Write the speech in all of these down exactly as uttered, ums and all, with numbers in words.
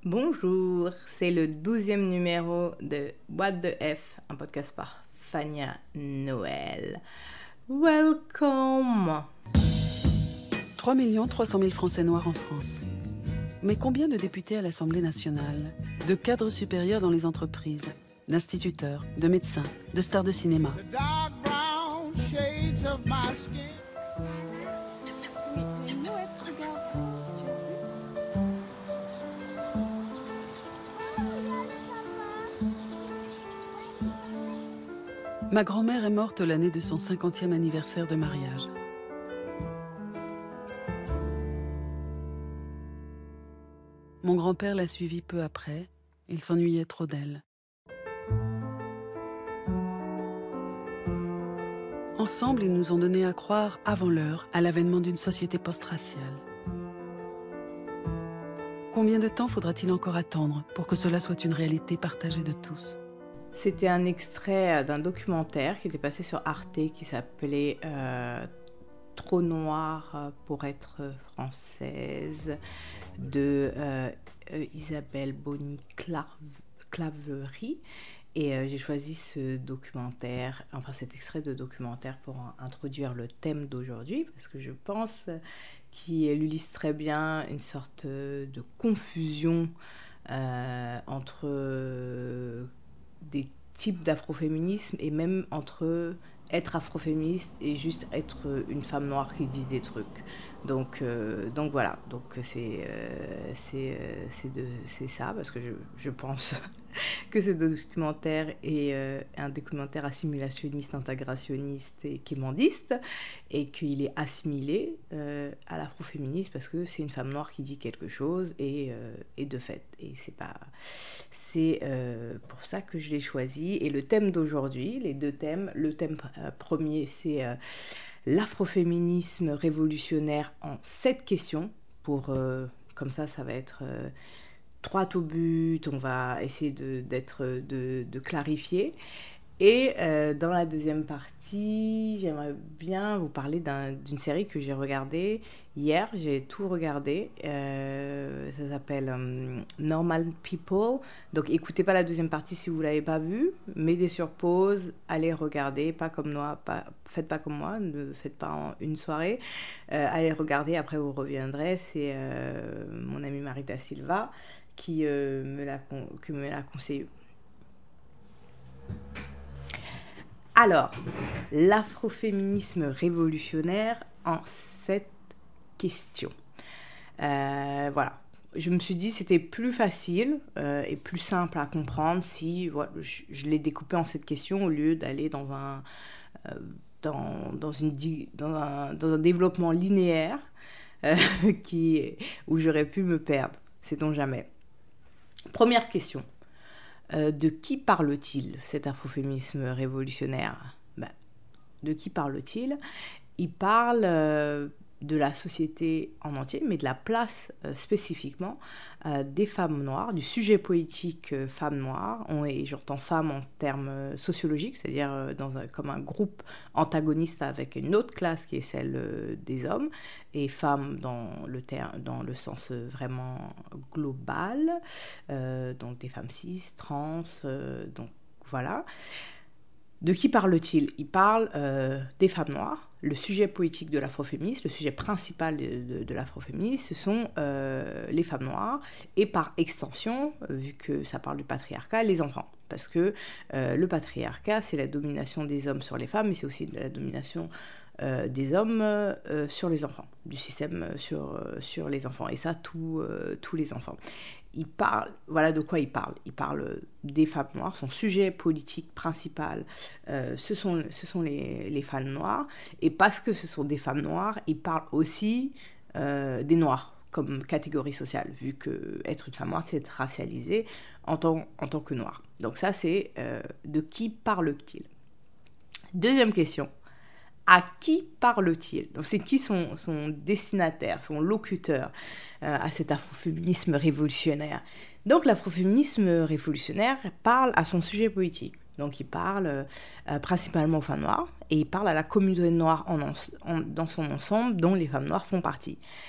Bonjour, c'est le douzième numéro de What the F, un podcast par Fania Noël. Welcome. trois millions trois cent mille Français noirs en France. Mais combien de députés à l'Assemblée nationale, de cadres supérieurs dans les entreprises, d'instituteurs, de médecins, de stars de cinéma? Ma grand-mère est morte l'année de son cinquantième anniversaire de mariage. Mon grand-père l'a suivie peu après. Il s'ennuyait trop d'elle. Ensemble, ils nous ont donné à croire, avant l'heure, à l'avènement d'une société post-raciale. Combien de temps faudra-t-il encore attendre pour que cela soit une réalité partagée de tous ? C'était un extrait d'un documentaire qui était passé sur Arte qui s'appelait euh, « Trop noire pour être française » de euh, Isabelle Bonny-Claverie. Et euh, j'ai choisi ce documentaire, enfin cet extrait de documentaire pour introduire le thème d'aujourd'hui, parce que je pense qu'il illustre très bien une sorte de confusion euh, entre euh, des types d'afroféminisme et même entre être afroféministe et juste être une femme noire qui dit des trucs. Donc, euh, donc voilà, donc c'est, euh, c'est, euh, c'est, de, c'est ça, parce que je, je pense que ce documentaire est euh, un documentaire assimilationniste, intégrationniste et quémandiste, et qu'il est assimilé euh, à l'afroféminisme parce que c'est une femme noire qui dit quelque chose, et, euh, et de fait, et c'est pas... C'est euh, pour ça que je l'ai choisi. Et le thème d'aujourd'hui, les deux thèmes, le thème euh, premier, c'est euh, l'afroféminisme révolutionnaire en sept questions. Pour, euh, comme ça, ça va être euh, droit au but, on va essayer de, d'être, de, de clarifier. Et euh, dans la deuxième partie, j'aimerais bien vous parler d'un, d'une série que j'ai regardée hier. J'ai tout regardé. Euh, ça s'appelle um, Normal People. Donc, écoutez pas la deuxième partie si vous l'avez pas vue. Mettez sur pause, allez regarder. Pas comme moi, pas, faites pas comme moi, ne faites pas en une soirée. Euh, allez regarder, après vous reviendrez. C'est euh, mon amie Marita Silva qui euh, me l'a, que me l'a conseillé. Alors, l'afroféminisme révolutionnaire en sept questions. Euh, voilà. Je me suis dit que c'était plus facile euh, et plus simple à comprendre si voilà, je, je l'ai découpé en sept questions au lieu d'aller dans un, euh, dans, dans, une, dans, un, dans un développement linéaire euh, qui, où j'aurais pu me perdre. Sait-on jamais. Première question. Euh, de qui parle-t-il, cet afroféminisme révolutionnaire ? Ben, de qui parle-t-il ? Il parle euh, de la société en entier, mais de la place euh, spécifiquement euh, des femmes noires, du sujet politique euh, femmes noires, on, et j'entends femmes en termes euh, sociologiques, c'est-à-dire euh, dans un, comme un groupe antagoniste avec une autre classe qui est celle euh, des hommes, et femmes dans le, ter- dans le sens euh, vraiment global, euh, donc des femmes cis, trans, euh, donc voilà. De qui parle-t-il ? Il parle euh, des femmes noires. Le sujet politique de l'afroféminisme, le sujet principal de, de, de l'afroféminisme, ce sont euh, les femmes noires et par extension, euh, vu que ça parle du patriarcat, les enfants. Parce que euh, le patriarcat, c'est la domination des hommes sur les femmes, mais c'est aussi la domination euh, des hommes euh, sur les enfants, du système sur, euh, sur les enfants. Et ça, tout, euh, tous les enfants. Il parle, voilà de quoi il parle. Il parle des femmes noires. Son sujet politique principal, euh, ce sont, ce sont les, les femmes noires. Et parce que ce sont des femmes noires, il parle aussi euh, des noirs comme catégorie sociale, vu que être une femme noire, c'est être racialisée en tant, en tant que noire. Donc ça, c'est euh, de qui parle-t-il ? Deuxième question. À qui parle-t-il ? Donc c'est qui son, son destinataire, son locuteur euh, à cet afroféminisme révolutionnaire ? Donc l'afroféminisme révolutionnaire parle à son sujet politique. Donc il parle euh, principalement aux femmes noires et il parle à la communauté noire en, en, dans son ensemble, dont les femmes noires font partie.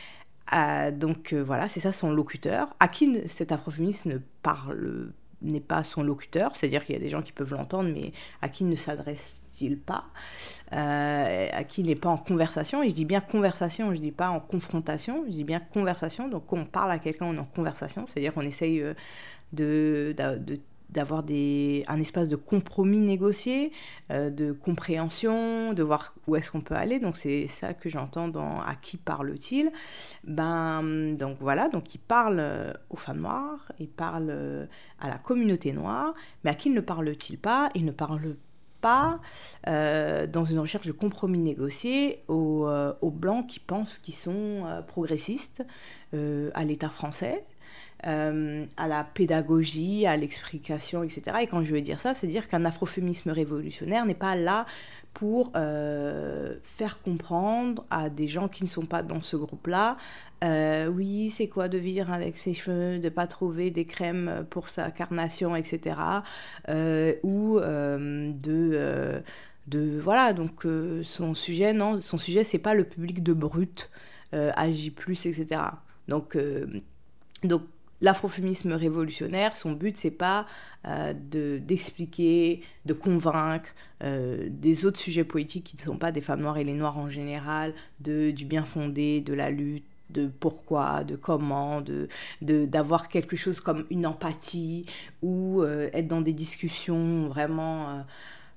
Euh, donc euh, voilà, c'est ça son locuteur. À qui ne, cet afroféministe ne parle, n'est pas son locuteur, c'est-à-dire qu'il y a des gens qui peuvent l'entendre, mais à qui ne s'adresse-t-il pas, euh, à qui il n'est pas en conversation. Et je dis bien conversation, je dis pas en confrontation, je dis bien conversation. Donc quand on parle à quelqu'un, on est en conversation, c'est-à-dire qu'on essaye euh, de, de, de d'avoir des, un espace de compromis négocié, euh, de compréhension, de voir où est-ce qu'on peut aller. Donc c'est ça que j'entends dans « À qui parle-t-il » Ben, donc voilà, donc il parle euh, aux femmes noires, il parle euh, à la communauté noire, mais à qui ne parle-t-il pas? Il ne parle pas, euh, dans une recherche de compromis négocié, aux, euh, aux blancs qui pensent qu'ils sont euh, progressistes, euh, à l'État français, Euh, à la pédagogie, à l'explication, et cetera. Et quand je veux dire ça, c'est dire qu'un afroféminisme révolutionnaire n'est pas là pour euh, faire comprendre à des gens qui ne sont pas dans ce groupe-là, euh, oui, c'est quoi de vivre avec ses cheveux, de ne pas trouver des crèmes pour sa carnation, et cetera. Euh, ou euh, de... Euh, de voilà, donc euh, son sujet, non, son sujet, c'est pas le public de brut, euh, Agi plus, et cetera. Donc... Euh, donc l'afroféminisme révolutionnaire, son but, c'est pas euh, de, d'expliquer, de convaincre euh, des autres sujets politiques qui ne sont pas des femmes noires et les noirs en général, de, du bien fondé, de la lutte, de pourquoi, de comment, de, de, d'avoir quelque chose comme une empathie ou euh, être dans des discussions vraiment... Euh,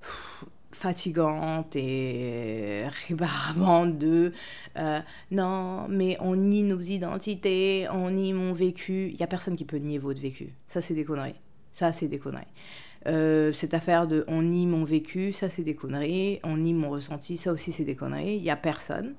fatigante et ribarbante de euh, non mais on nie nos identités, on nie mon vécu. Il n'y a personne qui peut nier votre vécu, ça c'est des conneries, ça c'est des conneries. Euh, cette affaire de on nie mon vécu, ça c'est des conneries, on nie mon ressenti, ça aussi c'est des conneries. Il n'y a personne,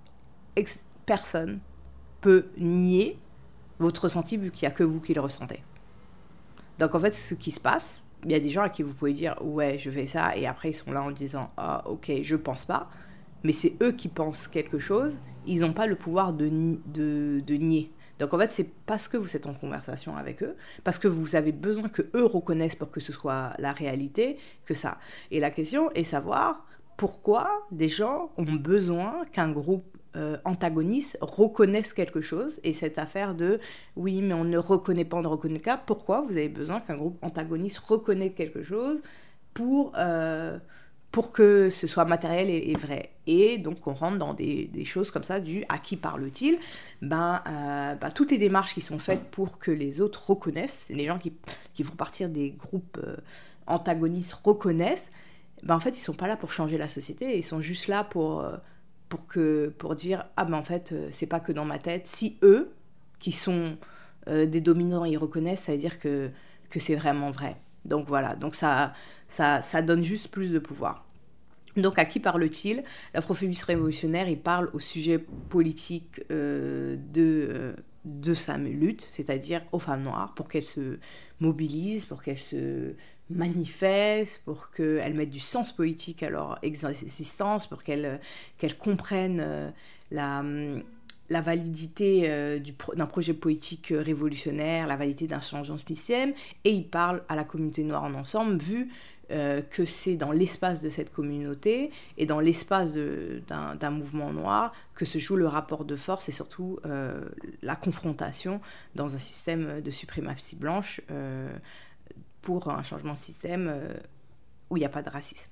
ex- personne peut nier votre ressenti vu qu'il n'y a que vous qui le ressentez. Donc en fait ce qui se passe, il y a des gens à qui vous pouvez dire « ouais, je fais ça » et après ils sont là en disant « ah, ok, je pense pas ». Mais c'est eux qui pensent quelque chose, ils n'ont pas le pouvoir de, de, de nier. Donc en fait, c'est parce que vous êtes en conversation avec eux, parce que vous avez besoin qu'eux reconnaissent pour que ce soit la réalité, que ça. Et la question est savoir pourquoi des gens ont besoin qu'un groupe Euh, antagonistes reconnaissent quelque chose, et cette affaire de oui mais on ne reconnaît pas, on ne reconnaît pas, pourquoi vous avez besoin qu'un groupe antagoniste reconnaisse quelque chose pour, euh, pour que ce soit matériel et, et vrai. Et donc on rentre dans des, des choses comme ça du à qui parle-t-il, ben, euh, ben toutes les démarches qui sont faites pour que les autres reconnaissent, les gens qui, qui font partir des groupes euh, antagonistes reconnaissent, ben en fait ils sont pas là pour changer la société, ils sont juste là pour euh, Pour, que, pour dire, ah ben en fait, euh, c'est pas que dans ma tête. Si eux, qui sont euh, des dominants, ils reconnaissent, ça veut dire que, que c'est vraiment vrai. Donc voilà, donc ça, ça, ça donne juste plus de pouvoir. Donc à qui parle-t-il? L'afroféminisme révolutionnaire, il parle au sujet politique euh, de, euh, de sa lutte, c'est-à-dire aux femmes noires, pour qu'elles se mobilisent, pour qu'elles se manifestent, pour qu'elles mettent du sens politique à leur existence, pour qu'elles, qu'elles comprennent euh, la, la validité euh, du, d'un projet politique révolutionnaire, la validité d'un changement de système, et il parle à la communauté noire en ensemble, vu euh, que c'est dans l'espace de cette communauté et dans l'espace de, d'un, d'un mouvement noir que se joue le rapport de force et surtout euh, la confrontation dans un système de suprématie blanche euh, pour un changement de système euh, où il n'y a pas de racisme.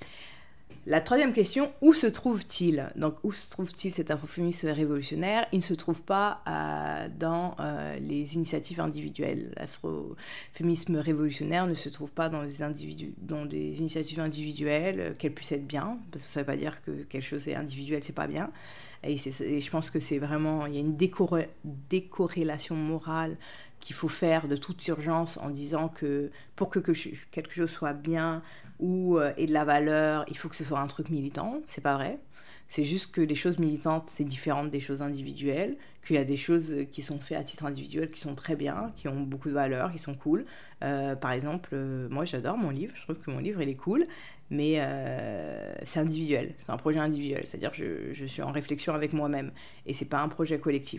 La troisième question, où se trouve-t-il? Donc, où se trouve-t-il cet afroféminisme révolutionnaire? Il ne se trouve pas euh, dans euh, les initiatives individuelles. L'afroféminisme révolutionnaire ne se trouve pas dans des, individu- dans des initiatives individuelles, euh, qu'elles puissent être bien, parce que ça ne veut pas dire que quelque chose est individuel, c'est pas bien. Et, c'est, et je pense que c'est vraiment, il y a une décoré- décorrélation morale qu'il faut faire de toute urgence en disant que pour que, que quelque chose soit bien ou euh, ait de la valeur, il faut que ce soit un truc militant. C'est pas vrai. C'est juste que les choses militantes, c'est différent des choses individuelles, qu'il y a des choses qui sont faites à titre individuel qui sont très bien, qui ont beaucoup de valeur, qui sont cool. Euh, par exemple, euh, moi j'adore mon livre, je trouve que mon livre il est cool, mais euh, c'est individuel, c'est un projet individuel, c'est-à-dire que je, je suis en réflexion avec moi-même, et c'est pas un projet collectif.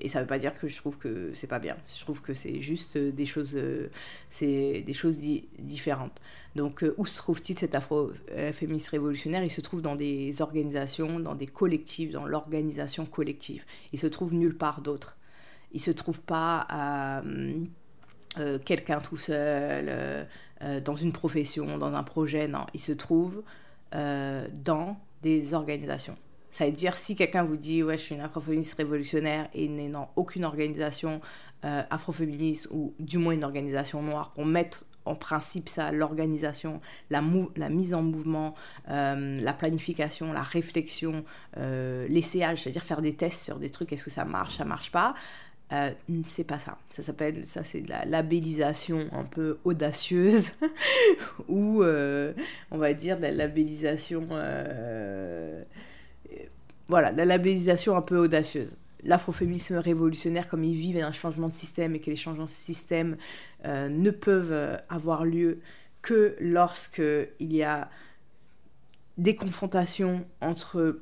Et ça ne veut pas dire que je trouve que c'est pas bien. Je trouve que c'est juste des choses, euh, c'est des choses di- différentes. Donc, euh, où se trouve-t-il cet afroféministe révolutionnaire ? Il se trouve dans des organisations, dans des collectifs, dans l'organisation collective. Il se trouve nulle part d'autre. Il ne se trouve pas à euh, quelqu'un tout seul, euh, euh, dans une profession, dans un projet. Non, il se trouve euh, dans des organisations. Ça veut dire, si quelqu'un vous dit « ouais, je suis une afroféministe révolutionnaire » et n'est dans aucune organisation euh, afroféministe, ou du moins une organisation noire, pour mettre en principe ça, l'organisation, la, mou- la mise en mouvement, euh, la planification, la réflexion, euh, l'essayage, c'est-à-dire faire des tests sur des trucs, est-ce que ça marche, ça marche pas, euh, c'est pas ça. Ça s'appelle, ça c'est de la labellisation un peu audacieuse, ou euh, on va dire de la labellisation... Euh, Voilà, la labellisation un peu audacieuse. L'afroféminisme révolutionnaire, comme ils vivent un changement de système et que les changements de système euh, ne peuvent avoir lieu que lorsqu'il y a des confrontations entre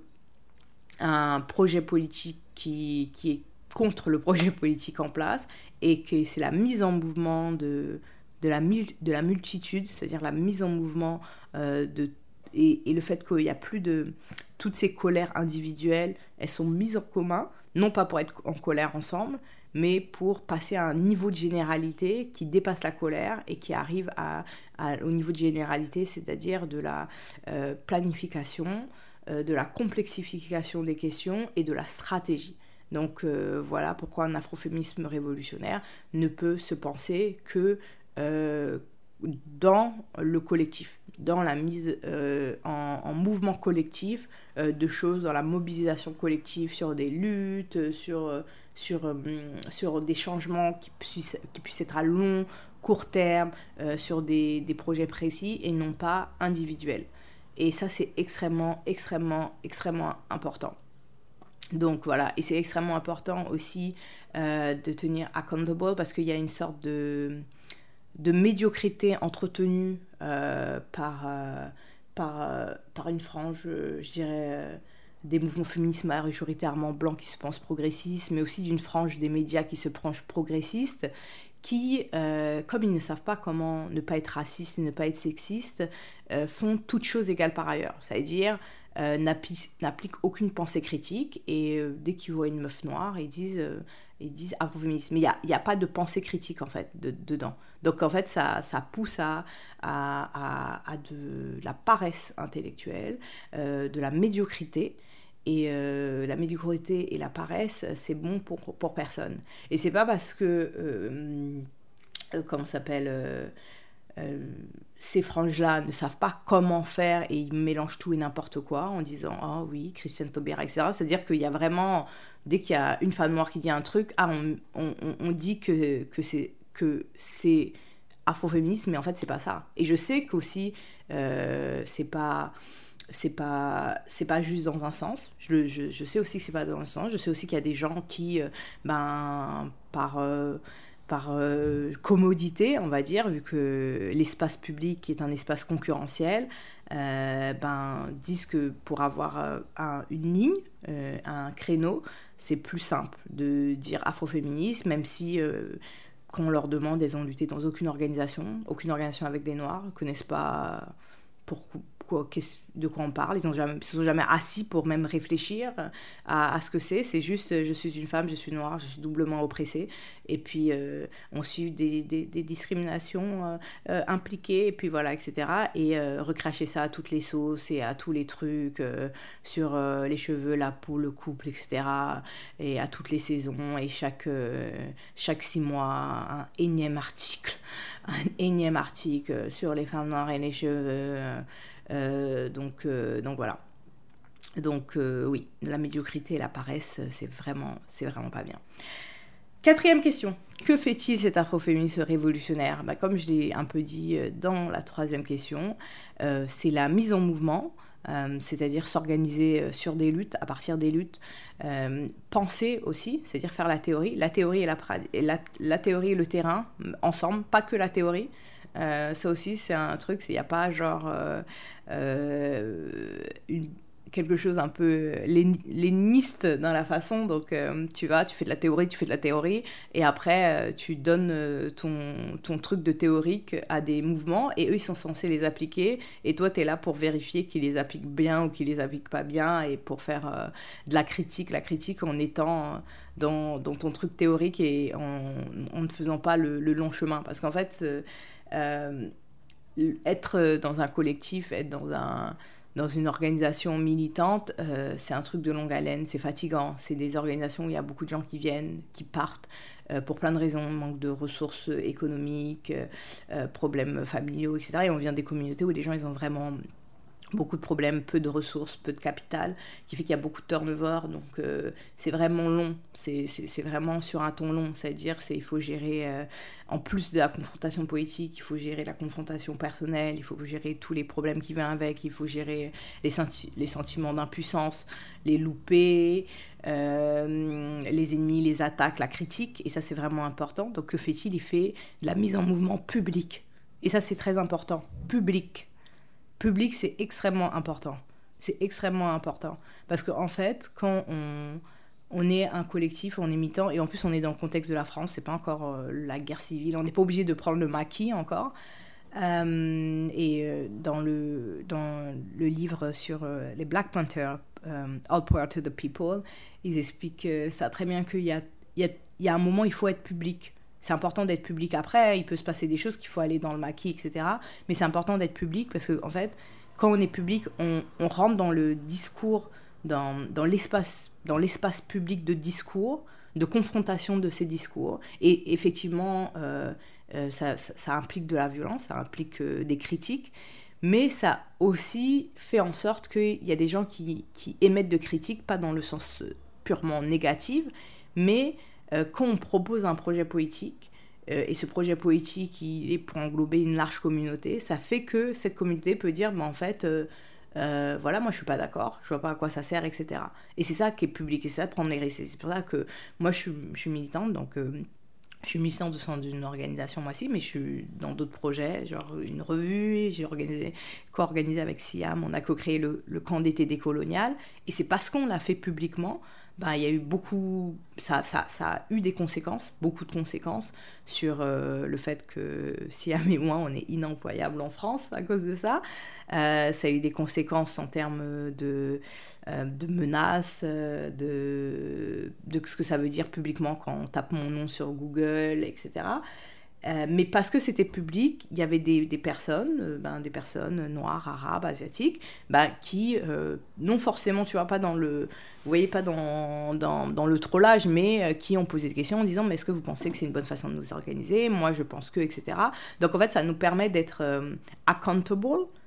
un projet politique qui, qui est contre le projet politique en place, et que c'est la mise en mouvement de, de, la, de la multitude, c'est-à-dire la mise en mouvement euh, de Et, et le fait qu'il n'y a plus de... Toutes ces colères individuelles, elles sont mises en commun, non pas pour être en colère ensemble, mais pour passer à un niveau de généralité qui dépasse la colère et qui arrive à, à, au niveau de généralité, c'est-à-dire de la euh, planification, euh, de la complexification des questions et de la stratégie. Donc euh, voilà pourquoi un afroféminisme révolutionnaire ne peut se penser que... Euh, dans le collectif, dans la mise euh, en, en mouvement collectif euh, de choses, dans la mobilisation collective sur des luttes, sur, sur, euh, sur des changements qui puissent, qui puissent être à long, court terme, euh, sur des, des projets précis et non pas individuels. Et ça, c'est extrêmement, extrêmement, extrêmement important. Donc voilà, et c'est extrêmement important aussi euh, de tenir accountable, parce qu'il y a une sorte de... de médiocrité entretenue euh, par, euh, par, euh, par une frange, euh, je dirais, euh, des mouvements féministes majoritairement blancs qui se pensent progressistes, mais aussi d'une frange des médias qui se pensent progressistes, qui, euh, comme ils ne savent pas comment ne pas être racistes et ne pas être sexistes, euh, font toutes choses égales par ailleurs. C'est-à-dire, euh, n'appliquent, n'appliquent aucune pensée critique, et euh, dès qu'ils voient une meuf noire, ils disent... Euh, ils disent afroféminisme, mais il n'y a, y a pas de pensée critique en fait de, dedans. Donc en fait ça, ça pousse à, à, à, à de la paresse intellectuelle, euh, de la médiocrité, et euh, la médiocrité et la paresse, c'est bon pour, pour personne. Et c'est pas parce que, euh, euh, comment ça s'appelle, euh, euh, ces franges-là ne savent pas comment faire et ils mélangent tout et n'importe quoi en disant « Ah oui, Christiane Taubira, et cetera » C'est-à-dire qu'il y a vraiment... Dès qu'il y a une femme noire qui dit un truc, ah, on, on, on dit que, que, c'est, que c'est afroféministe, mais en fait, c'est pas ça. Et je sais qu'aussi, euh, c'est pas... C'est pas, c'est pas juste dans un sens. Je, je, je sais aussi que c'est pas dans un sens. Je sais aussi qu'il y a des gens qui, euh, ben, par... Euh, par euh, commodité, on va dire, vu que l'espace public est un espace concurrentiel, euh, ben, disent que pour avoir euh, un, une ligne, euh, un créneau, c'est plus simple de dire afroféminisme, même si, euh, quand on leur demande, elles ont lutté dans aucune organisation, aucune organisation avec des Noirs, ne connaissent pas pourquoi, de quoi on parle, ils ne se sont jamais assis pour même réfléchir à, à ce que c'est, c'est juste je suis une femme, je suis noire, je suis doublement oppressée, et puis euh, on suit des, des, des discriminations euh, euh, impliquées, et puis voilà, et cetera. Et euh, recracher ça à toutes les sauces et à tous les trucs, euh, sur euh, les cheveux, la peau, le couple, et cetera. Et à toutes les saisons, et chaque, euh, chaque six mois, un énième article, un énième article sur les femmes noires et les cheveux. Euh, Euh, donc, euh, donc voilà. Donc euh, oui, la médiocrité et la paresse, c'est vraiment, c'est vraiment pas bien. Quatrième question. Que fait-il cet afroféminisme révolutionnaire ? Bah, comme je l'ai un peu dit dans la troisième question, euh, c'est la mise en mouvement, euh, c'est-à-dire s'organiser sur des luttes, à partir des luttes, euh, penser aussi, c'est-à-dire faire la théorie, la théorie et, la, et la, la théorie et le terrain ensemble, pas que la théorie. Euh, ça aussi, c'est un truc, il n'y a pas genre euh, euh, une, quelque chose un peu léniniste dans la façon. Donc, euh, tu vas, tu fais de la théorie, tu fais de la théorie, et après, euh, tu donnes euh, ton, ton truc de théorique à des mouvements, et eux, ils sont censés les appliquer, et toi, tu es là pour vérifier qu'ils les appliquent bien ou qu'ils les appliquent pas bien, et pour faire euh, de la critique, la critique en étant dans, dans ton truc théorique et en, en ne faisant pas le, le long chemin. Parce qu'en fait, euh, euh, être dans un collectif, être dans un... dans une organisation militante, euh, c'est un truc de longue haleine, c'est fatigant. C'est des organisations où il y a beaucoup de gens qui viennent, qui partent, euh, pour plein de raisons, manque de ressources économiques, euh, problèmes familiaux, et cetera. Et on vient des communautés où les gens, ils ont vraiment beaucoup de problèmes, peu de ressources, peu de capital, qui fait qu'il y a beaucoup de turnover, donc euh, c'est vraiment long, c'est, c'est, c'est vraiment sur un ton long, c'est-à-dire c'est, il faut gérer, euh, en plus de la confrontation politique, il faut gérer la confrontation personnelle, il faut gérer tous les problèmes qui viennent avec, il faut gérer les, senti- les sentiments d'impuissance, les loupés, euh, les ennemis, les attaques, la critique, et ça c'est vraiment important. Donc que fait-il ? Il fait de la mise en mouvement publique, et ça c'est très important, public. Public, c'est extrêmement important. C'est extrêmement important. Parce qu'en fait, quand on, on est un collectif, on est militant, et en plus on est dans le contexte de la France, c'est pas encore euh, la guerre civile, on n'est pas obligé de prendre le maquis encore. Euh, et euh, dans, le, dans le livre sur euh, les Black Panthers, euh, All Power to the People, ils expliquent euh, ça très bien qu'il y a, il y, a, il y a un moment, il faut être public. C'est important d'être public. Après, il peut se passer des choses qu'il faut aller dans le maquis, et cetera. Mais c'est important d'être public parce qu'en en fait, quand on est public, on, on rentre dans le discours, dans, dans, l'espace, dans l'espace public de discours, de confrontation de ces discours. Et effectivement, euh, euh, ça, ça, ça implique de la violence, ça implique euh, des critiques. Mais ça aussi fait en sorte qu'il y a des gens qui, qui émettent de critiques, pas dans le sens purement négatif, mais... Euh, quand on propose un projet politique, euh, et ce projet politique, il est pour englober une large communauté, ça fait que cette communauté peut dire, bah, en fait, euh, euh, voilà, moi je suis pas d'accord, je vois pas à quoi ça sert, et cetera. Et c'est ça qui est public, et c'est ça de prendre les risques. C'est pour ça que moi je suis, je suis militante, donc euh, je suis militante au sein d'une organisation moi aussi, mais je suis dans d'autres projets, genre une revue, j'ai organisé, co-organisé avec Siam, on a co-créé le, le camp d'été décolonial, et c'est parce qu'on l'a fait publiquement. Ben, il y a eu beaucoup, ça, ça, ça a eu des conséquences, beaucoup de conséquences sur euh, le fait que Siam et moi, on est inemployables en France à cause de ça. Euh, ça a eu des conséquences en termes de, euh, de menaces, de, de ce que ça veut dire publiquement quand on tape mon nom sur Google, et cetera. Euh, mais parce que c'était public, il y avait des, des personnes, euh, ben, des personnes noires, arabes, asiatiques, ben, qui, euh, non forcément, tu vois, pas dans le, vous voyez, pas dans, dans, dans le trollage, mais euh, qui ont posé des questions en disant, mais est-ce que vous pensez que c'est une bonne façon de nous organiser ? Moi, je pense que, et cetera. Donc, en fait, ça nous permet d'être euh, accountable,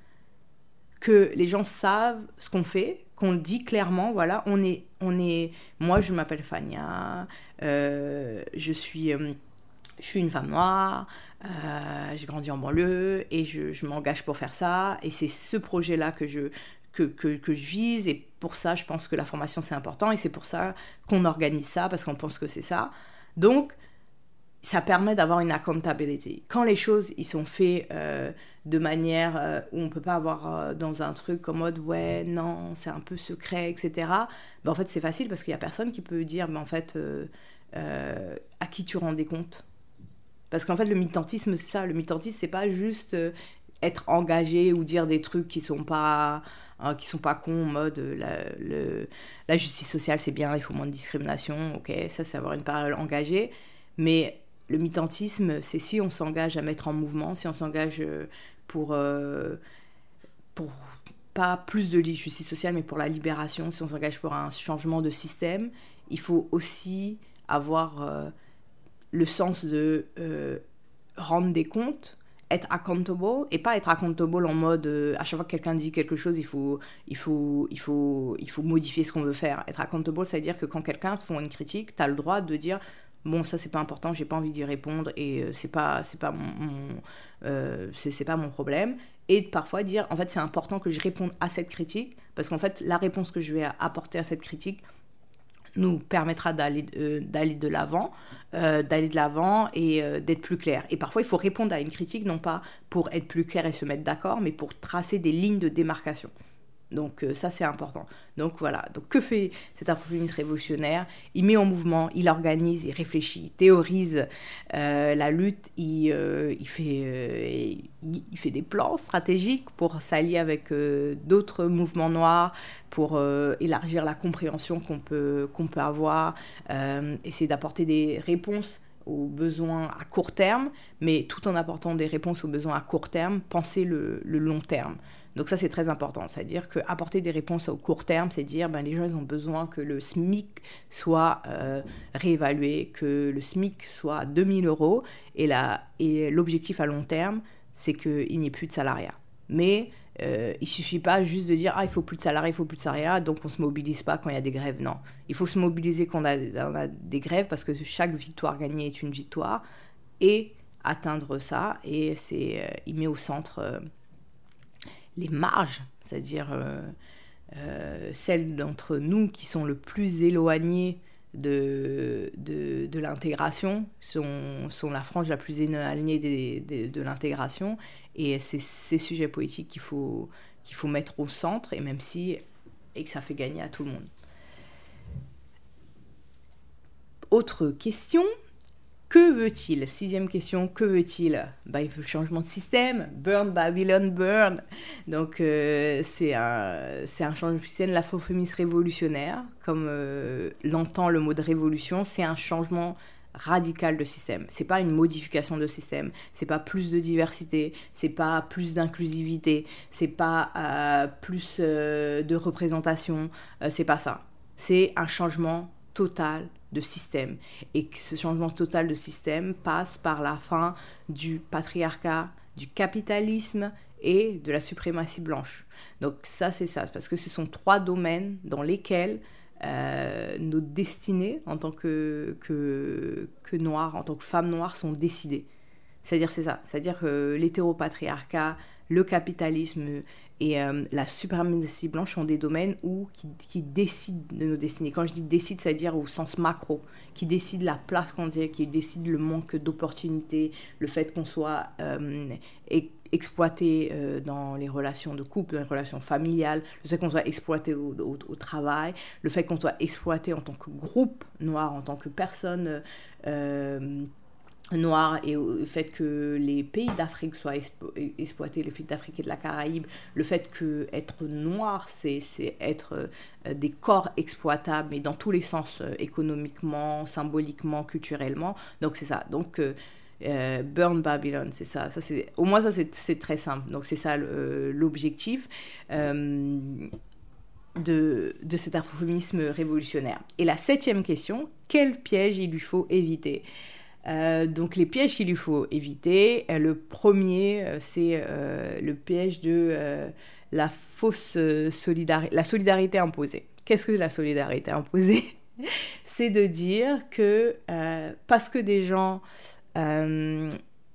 que les gens savent ce qu'on fait, qu'on le dit clairement, voilà, on est, on est, moi, je m'appelle Fania, euh, je suis... Euh, Je suis une femme noire, euh, j'ai grandi en banlieue et je, je m'engage pour faire ça. Et c'est ce projet-là que je, que, que, que je vise. Et pour ça, je pense que la formation, c'est important. Et c'est pour ça qu'on organise ça, parce qu'on pense que c'est ça. Donc, ça permet d'avoir une accountability. Quand les choses, ils sont faites euh, de manière euh, où on ne peut pas avoir euh, dans un truc en mode « ouais, non, c'est un peu secret, et cetera » Ben, en fait, c'est facile parce qu'il n'y a personne qui peut dire ben, « en fait, euh, euh, à qui tu rendais compte ?» Parce qu'en fait, le militantisme, c'est ça. Le militantisme, c'est pas juste euh, être engagé ou dire des trucs qui sont pas, hein, qui sont pas cons, en mode euh, la, le, la justice sociale, c'est bien, il faut moins de discrimination. Ok, ça, c'est avoir une parole engagée. Mais le militantisme, c'est si on s'engage à mettre en mouvement, si on s'engage euh, pour, euh, pour pas plus de justice sociale, mais pour la libération, si on s'engage pour un changement de système, il faut aussi avoir... Euh, le sens de euh, rendre des comptes, être accountable, et pas être accountable en mode euh, à chaque fois que quelqu'un dit quelque chose, il faut, il faut, il faut, il faut modifier ce qu'on veut faire. Être accountable, ça veut dire que quand quelqu'un te fait une critique, tu as le droit de dire bon, ça c'est pas important, j'ai pas envie d'y répondre et euh, c'est pas, c'est pas mon, mon euh, c'est, c'est pas mon problème. Et de parfois dire en fait c'est important que je réponde à cette critique parce qu'en fait la réponse que je vais apporter à cette critique nous permettra d'aller, euh, d'aller de l'avant, euh, d'aller de l'avant et euh, d'être plus clair. Et parfois, il faut répondre à une critique, non pas pour être plus clair et se mettre d'accord, mais pour tracer des lignes de démarcation. Donc euh, ça, c'est important. Donc voilà, donc que fait cet afroféminisme révolutionnaire? Il met en mouvement, il organise, il réfléchit, il théorise euh, la lutte, il, euh, il, fait, euh, il, il fait des plans stratégiques pour s'allier avec euh, d'autres mouvements noirs, pour euh, élargir la compréhension qu'on peut, qu'on peut avoir, euh, essayer d'apporter des réponses aux besoins à court terme, mais tout en apportant des réponses aux besoins à court terme, penser le, le long terme. Donc ça, c'est très important. C'est-à-dire qu'apporter des réponses au court terme, c'est dire ben, les gens ils ont besoin que le SMIC soit euh, réévalué, que le SMIC soit à deux mille euros. Et, la, et l'objectif à long terme, c'est qu'il n'y ait plus de salariat. Mais euh, il ne suffit pas juste de dire « Ah, il ne faut plus de salariat, il ne faut plus de salariat, donc on ne se mobilise pas quand il y a des grèves. » Non, il faut se mobiliser quand on a, on a des grèves parce que chaque victoire gagnée est une victoire. Et atteindre ça, et c'est, euh, il met au centre... Euh, les marges, c'est-à-dire euh, euh, celles d'entre nous qui sont le plus éloignées de, de, de l'intégration, sont, sont la frange la plus éloignée des, des, de l'intégration, et c'est ces sujets politiques qu'il faut, qu'il faut mettre au centre, et même si, et que ça fait gagner à tout le monde. Autre question. Que veut-il? Sixième question, que veut-il? Bah, il veut le changement de système. Burn, Babylon, burn. Donc, euh, c'est, un, c'est un changement de système, l'afroféminisme révolutionnaire. Comme euh, l'entend le mot de révolution, c'est un changement radical de système. C'est pas une modification de système. C'est pas plus de diversité. C'est pas plus d'inclusivité. C'est pas euh, plus euh, de représentation. Euh, c'est pas ça. C'est un changement total de système. Et que ce changement total de système passe par la fin du patriarcat, du capitalisme et de la suprématie blanche. Donc ça, c'est ça. Parce que ce sont trois domaines dans lesquels euh, nos destinées en tant que, que, que noires, en tant que femmes noires, sont décidées. C'est-à-dire, c'est ça. C'est-à-dire que l'hétéropatriarcat, le capitalisme et euh, la suprématie blanche sont des domaines où, qui, qui décident de nos destinées. Quand je dis décide, c'est-à-dire au sens macro, qui décident la place qu'on a, qui décident le manque d'opportunités, le fait qu'on soit euh, exploité euh, dans les relations de couple, dans les relations familiales, le fait qu'on soit exploité au, au, au travail, le fait qu'on soit exploité en tant que groupe noir, en tant que personne euh, noir, et le fait que les pays d'Afrique soient expo- exploités, les pays d'Afrique et de la Caraïbe, le fait qu'être noir, c'est, c'est être euh, des corps exploitables, mais dans tous les sens, euh, économiquement, symboliquement, culturellement. Donc c'est ça. Donc euh, euh, Burn Babylon, c'est ça. ça c'est, au moins ça c'est, c'est très simple. Donc c'est ça le, l'objectif euh, de, de cet afroféminisme révolutionnaire. Et la septième question, quel piège il lui faut éviter ? Euh, donc les pièges qu'il lui faut éviter, euh, le premier euh, c'est euh, le piège de euh, la fausse solidarité, la solidarité imposée. Qu'est-ce que la solidarité imposée? C'est de dire que euh, parce que des gens euh,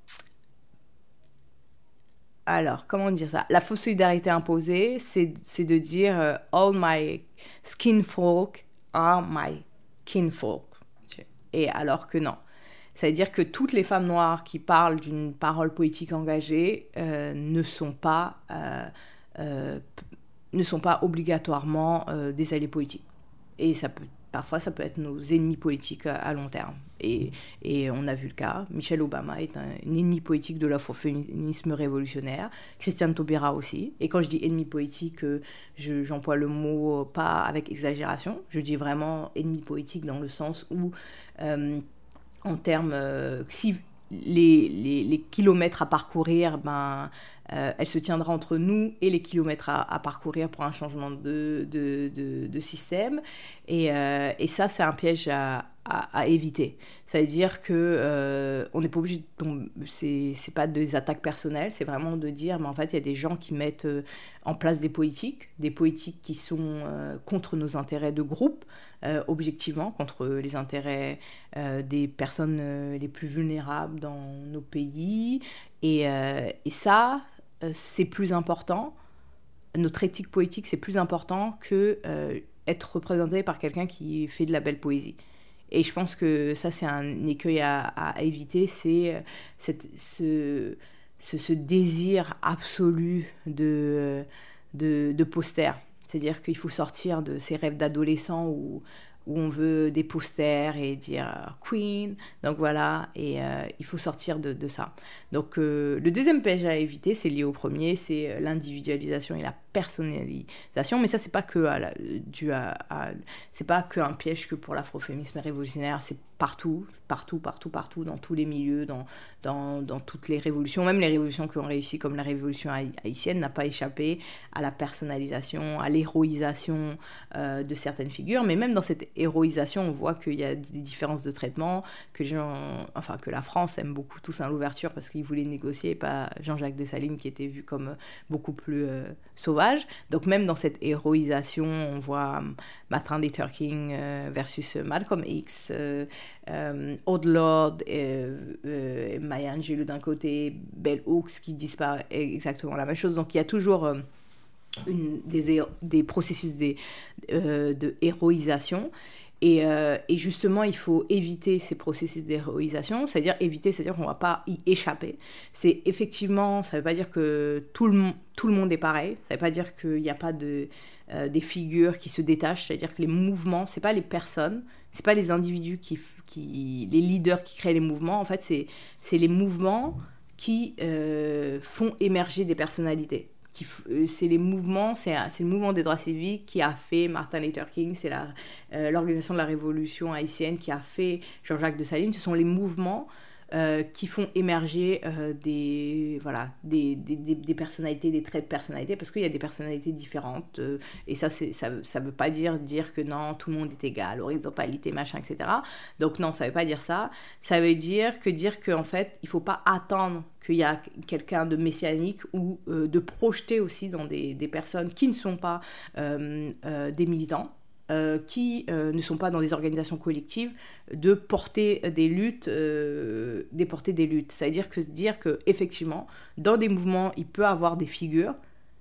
alors comment dire ça, la fausse solidarité imposée, c'est, c'est de dire euh, all my skinfolk are my kinfolk, et alors que non. C'est-à-dire que toutes les femmes noires qui parlent d'une parole politique engagée euh, ne sont pas, euh, euh, ne sont pas obligatoirement euh, des alliés politiques. Et ça peut, parfois, ça peut être nos ennemis politiques à, à long terme. Et, et on a vu le cas. Michelle Obama est un, un ennemi politique de l'afroféminisme révolutionnaire. Christiane Taubira aussi. Et quand je dis ennemi politique, euh, je, j'emploie le mot pas avec exagération. Je dis vraiment ennemi politique dans le sens où... Euh, en termes, euh, si les, les, les kilomètres à parcourir, ben, euh, elle se tiendra entre nous et les kilomètres à, à parcourir pour un changement de, de, de, de système. Et, euh, et ça, c'est un piège à, à, à éviter. Ça veut dire qu'on euh, n'est pas obligé de tomber, c'est, c'est pas des attaques personnelles, c'est vraiment de dire, mais en fait, il y a des gens qui mettent euh, en place des politiques, des politiques qui sont euh, contre nos intérêts de groupe, Euh, objectivement, contre les intérêts euh, des personnes euh, les plus vulnérables dans nos pays. Et, euh, et ça, euh, c'est plus important. Notre éthique politique, c'est plus important que euh, être représenté par quelqu'un qui fait de la belle poésie. Et je pense que ça, c'est un écueil à, à éviter, c'est euh, cette, ce, ce, ce désir absolu de, de, de poster. C'est-à-dire qu'il faut sortir de ces rêves d'adolescents où, où on veut des posters et dire euh, Queen. Donc voilà, et euh, il faut sortir de, de ça. Donc euh, le deuxième piège à éviter, c'est lié au premier, c'est l'individualisation et la personnalisation. Mais ça, c'est pas que à la, dû à, à c'est pas que un piège que pour l'afroféminisme révolutionnaire. C'est partout, partout, partout, partout, dans tous les milieux, dans, dans, dans toutes les révolutions. Même les révolutions qui ont réussi, comme la révolution haïtienne, n'a pas échappé à la personnalisation, à l'héroïsation euh, de certaines figures. Mais même dans cette héroïsation, on voit qu'il y a des différences de traitement, que les gens, enfin que la France aime beaucoup tous hein, l'ouverture parce qu'ils voulaient négocier, et pas Jean-Jacques Dessalines qui était vu comme beaucoup plus euh, sauvage. Donc même dans cette héroïsation, on voit euh, Martin Luther King euh, versus Malcolm X, euh, euh, Aude Lorde, euh, euh, Maya Angelou d'un côté, Bell Hooks qui disent pas exactement la même chose. Donc il y a toujours euh, une, des, des processus des, euh, de héroïsation. Et, euh, et justement, il faut éviter ces processus d'héroïsation, c'est-à-dire éviter, c'est-à-dire qu'on ne va pas y échapper. C'est effectivement, ça ne veut pas dire que tout le, tout le monde est pareil, ça ne veut pas dire qu'il n'y a pas de, euh, des figures qui se détachent, c'est-à-dire que les mouvements, ce n'est pas les personnes, ce n'est pas les individus, qui, qui, les leaders qui créent les mouvements, en fait, c'est, c'est les mouvements qui euh, font émerger des personnalités. Qui, c'est les mouvements, c'est, c'est le mouvement des droits civiques qui a fait Martin Luther King, c'est la, euh, l'organisation de la révolution haïtienne qui a fait Jean-Jacques Dessalines. Ce sont les mouvements euh, qui font émerger euh, des, voilà, des, des, des, des personnalités, des traits de personnalité, parce qu'il y a des personnalités différentes, euh, et ça, c'est, ça ne veut pas dire, dire que non, tout le monde est égal, horizontalité, machin, et cetera. Donc non, ça ne veut pas dire ça. Ça veut dire que dire qu'en fait, il ne faut pas attendre qu'il y a quelqu'un de messianique ou euh, de projeter aussi dans des, des personnes qui ne sont pas euh, euh, des militants, euh, qui euh, ne sont pas dans des organisations collectives, de porter des luttes, euh, de porter des luttes. C'est-à-dire que dire qu'effectivement, dans des mouvements, il peut y avoir des figures,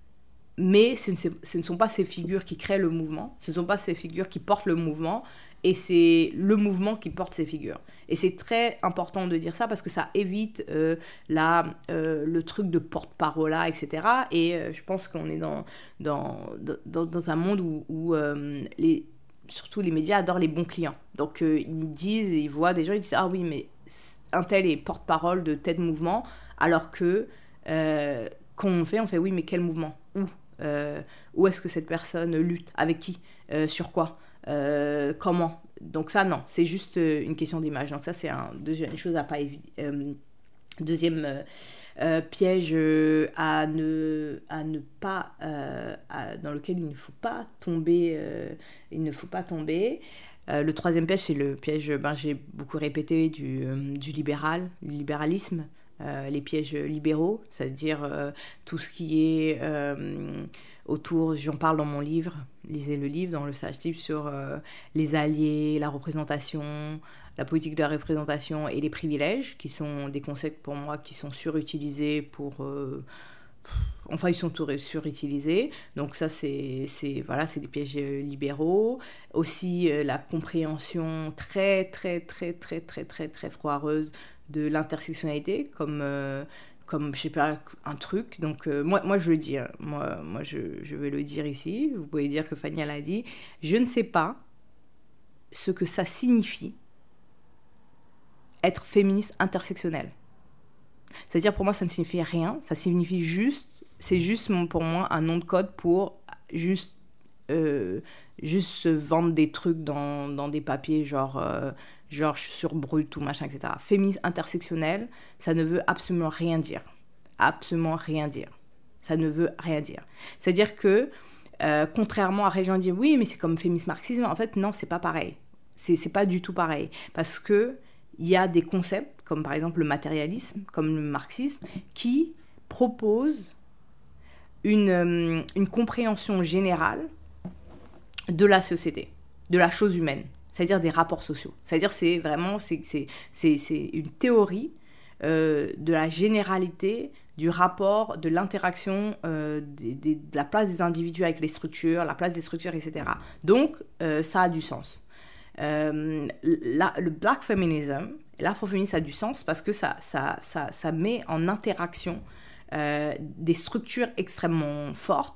mais ce ne, ce ne sont pas ces figures qui créent le mouvement, ce ne sont pas ces figures qui portent le mouvement, et c'est le mouvement qui porte ces figures. Et c'est très important de dire ça parce que ça évite euh, la, euh, le truc de porte-parole, et cetera. Et euh, je pense qu'on est dans, dans, dans, dans un monde où, où euh, les, surtout les médias adorent les bons clients. Donc euh, ils disent, ils voient des gens, ils disent « Ah oui, mais un tel est porte-parole de tel mouvement », alors que euh, quand on fait, on fait « Oui, mais quel mouvement ? Où euh, Où est-ce que cette personne lutte ? Avec qui ? euh, Sur quoi ? Euh, comment ? Donc ça, non, c'est juste euh, une question d'image. Donc ça, c'est un, deuxième, une chose à pas éviter. Euh, deuxième euh, euh, piège euh, à, ne, à ne pas, euh, à, dans lequel il ne faut pas tomber. Euh, il ne faut pas tomber. Euh, le troisième piège, c'est le piège, ben, j'ai beaucoup répété, du, euh, du libéral, du libéralisme. Euh, les pièges libéraux, c'est-à-dire euh, tout ce qui est euh, autour, j'en parle dans mon livre, lisez le livre, dans le sage livre sur euh, les alliés, la représentation, la politique de la représentation et les privilèges, qui sont des concepts pour moi qui sont surutilisés pour... Euh, Enfin, ils sont tous surutilisés. Donc ça, c'est, c'est, voilà, c'est des pièges libéraux. Aussi, euh, la compréhension très, très, très, très, très, très, très foireuse de l'intersectionnalité comme, euh, comme je sais pas, un truc. Donc, euh, moi, moi, je le dis. Hein. Moi, moi je, je vais le dire ici. Vous pouvez dire que Fania l'a dit. Je ne sais pas ce que ça signifie être féministe intersectionnelle. C'est-à-dire, pour moi, ça ne signifie rien. Ça signifie juste, c'est juste pour moi un nom de code pour juste, euh, juste vendre des trucs dans, dans des papiers, genre, euh, genre sur Brut ou machin, et cetera. Féministe intersectionnel, ça ne veut absolument rien dire. Absolument rien dire. Ça ne veut rien dire. C'est-à-dire que, euh, contrairement à Régent dit, oui, mais c'est comme féministe marxisme, en fait, non, c'est pas pareil. C'est, c'est pas du tout pareil. Parce que il y a des concepts, comme par exemple le matérialisme, comme le marxisme, qui proposent une, euh, une compréhension générale de la société, de la chose humaine, c'est-à-dire des rapports sociaux. C'est-à-dire c'est vraiment c'est, c'est, c'est, c'est une théorie euh, de la généralité du rapport, de l'interaction, euh, des, des, de la place des individus avec les structures, la place des structures, et cetera. Donc, euh, ça a du sens. Euh, la, le black feminism, l'afroféminisme a du sens parce que ça, ça, ça, ça met en interaction euh, des structures extrêmement fortes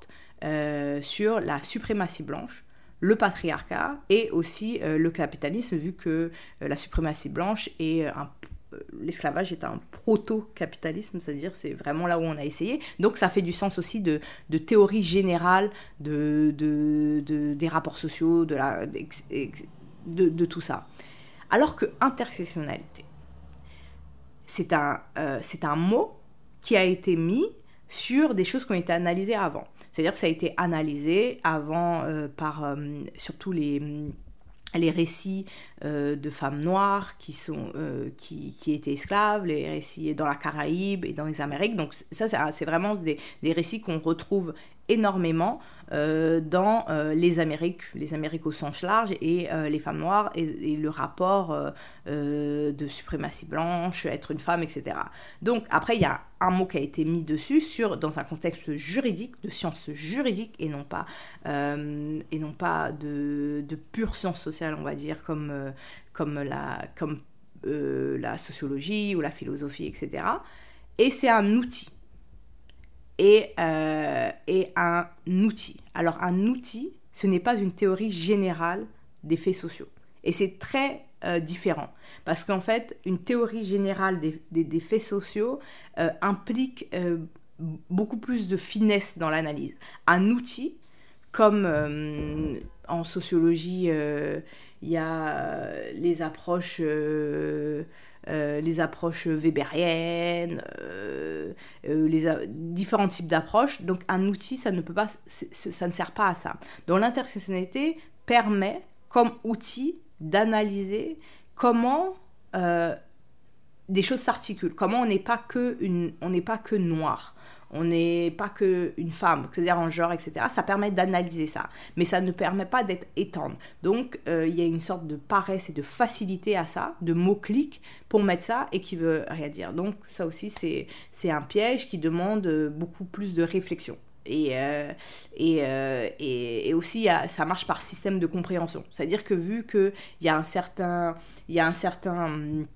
euh, sur la suprématie blanche, le patriarcat et aussi euh, le capitalisme, vu que euh, la suprématie blanche et un, euh, l'esclavage est un proto-capitalisme, c'est-à-dire c'est vraiment là où on a essayé. Donc ça fait du sens aussi de, de théorie générale de, de, de, des rapports sociaux, de, la, de, de tout ça. Alors que intersectionnalité, c'est un, euh, c'est un mot qui a été mis sur des choses qui ont été analysées avant. C'est-à-dire que ça a été analysé avant euh, par euh, surtout les, les récits euh, de femmes noires qui, sont, euh, qui, qui étaient esclaves, les récits dans la Caraïbe et dans les Amériques. Donc ça, c'est, c'est vraiment des, des récits qu'on retrouve énormément euh, dans euh, les Amériques, les Amériques au sens large et euh, les femmes noires et, et le rapport euh, euh, de suprématie blanche, être une femme, et cetera. Donc après, il y a un mot qui a été mis dessus sur, dans un contexte juridique, de sciences juridiques et non pas, euh, et non pas de, de pure science sociale, on va dire, comme, euh, comme, la, comme euh, la sociologie ou la philosophie, et cetera. Et c'est un outil. Et, euh, et un outil. Alors un outil, ce n'est pas une théorie générale des faits sociaux. Et c'est très euh, différent. Parce qu'en fait, une théorie générale des, des, des faits sociaux euh, implique euh, beaucoup plus de finesse dans l'analyse. Un outil, comme euh, en sociologie, euh, il y a les approches... Euh, Euh, les approches weberiennes, euh, euh, les a- différents types d'approches. Donc un outil, ça ne peut pas, ça ne sert pas à ça. Donc l'intersectionnalité permet, comme outil, d'analyser comment euh, des choses s'articulent, comment on n'est pas que une, on n'est pas que noir. On n'est pas qu'une femme, c'est-à-dire en genre, et cetera. Ça permet d'analyser ça, mais ça ne permet pas d'être étendre. Donc, euh, il y a une sorte de paresse et de facilité à ça, de mots-clics pour mettre ça et qui veut rien dire. Donc, ça aussi, c'est, c'est un piège qui demande beaucoup plus de réflexion. Et, euh, et, euh, et, et aussi, y a, ça marche par système de compréhension. C'est-à-dire que vu qu'il y a un certain... Il y a un certain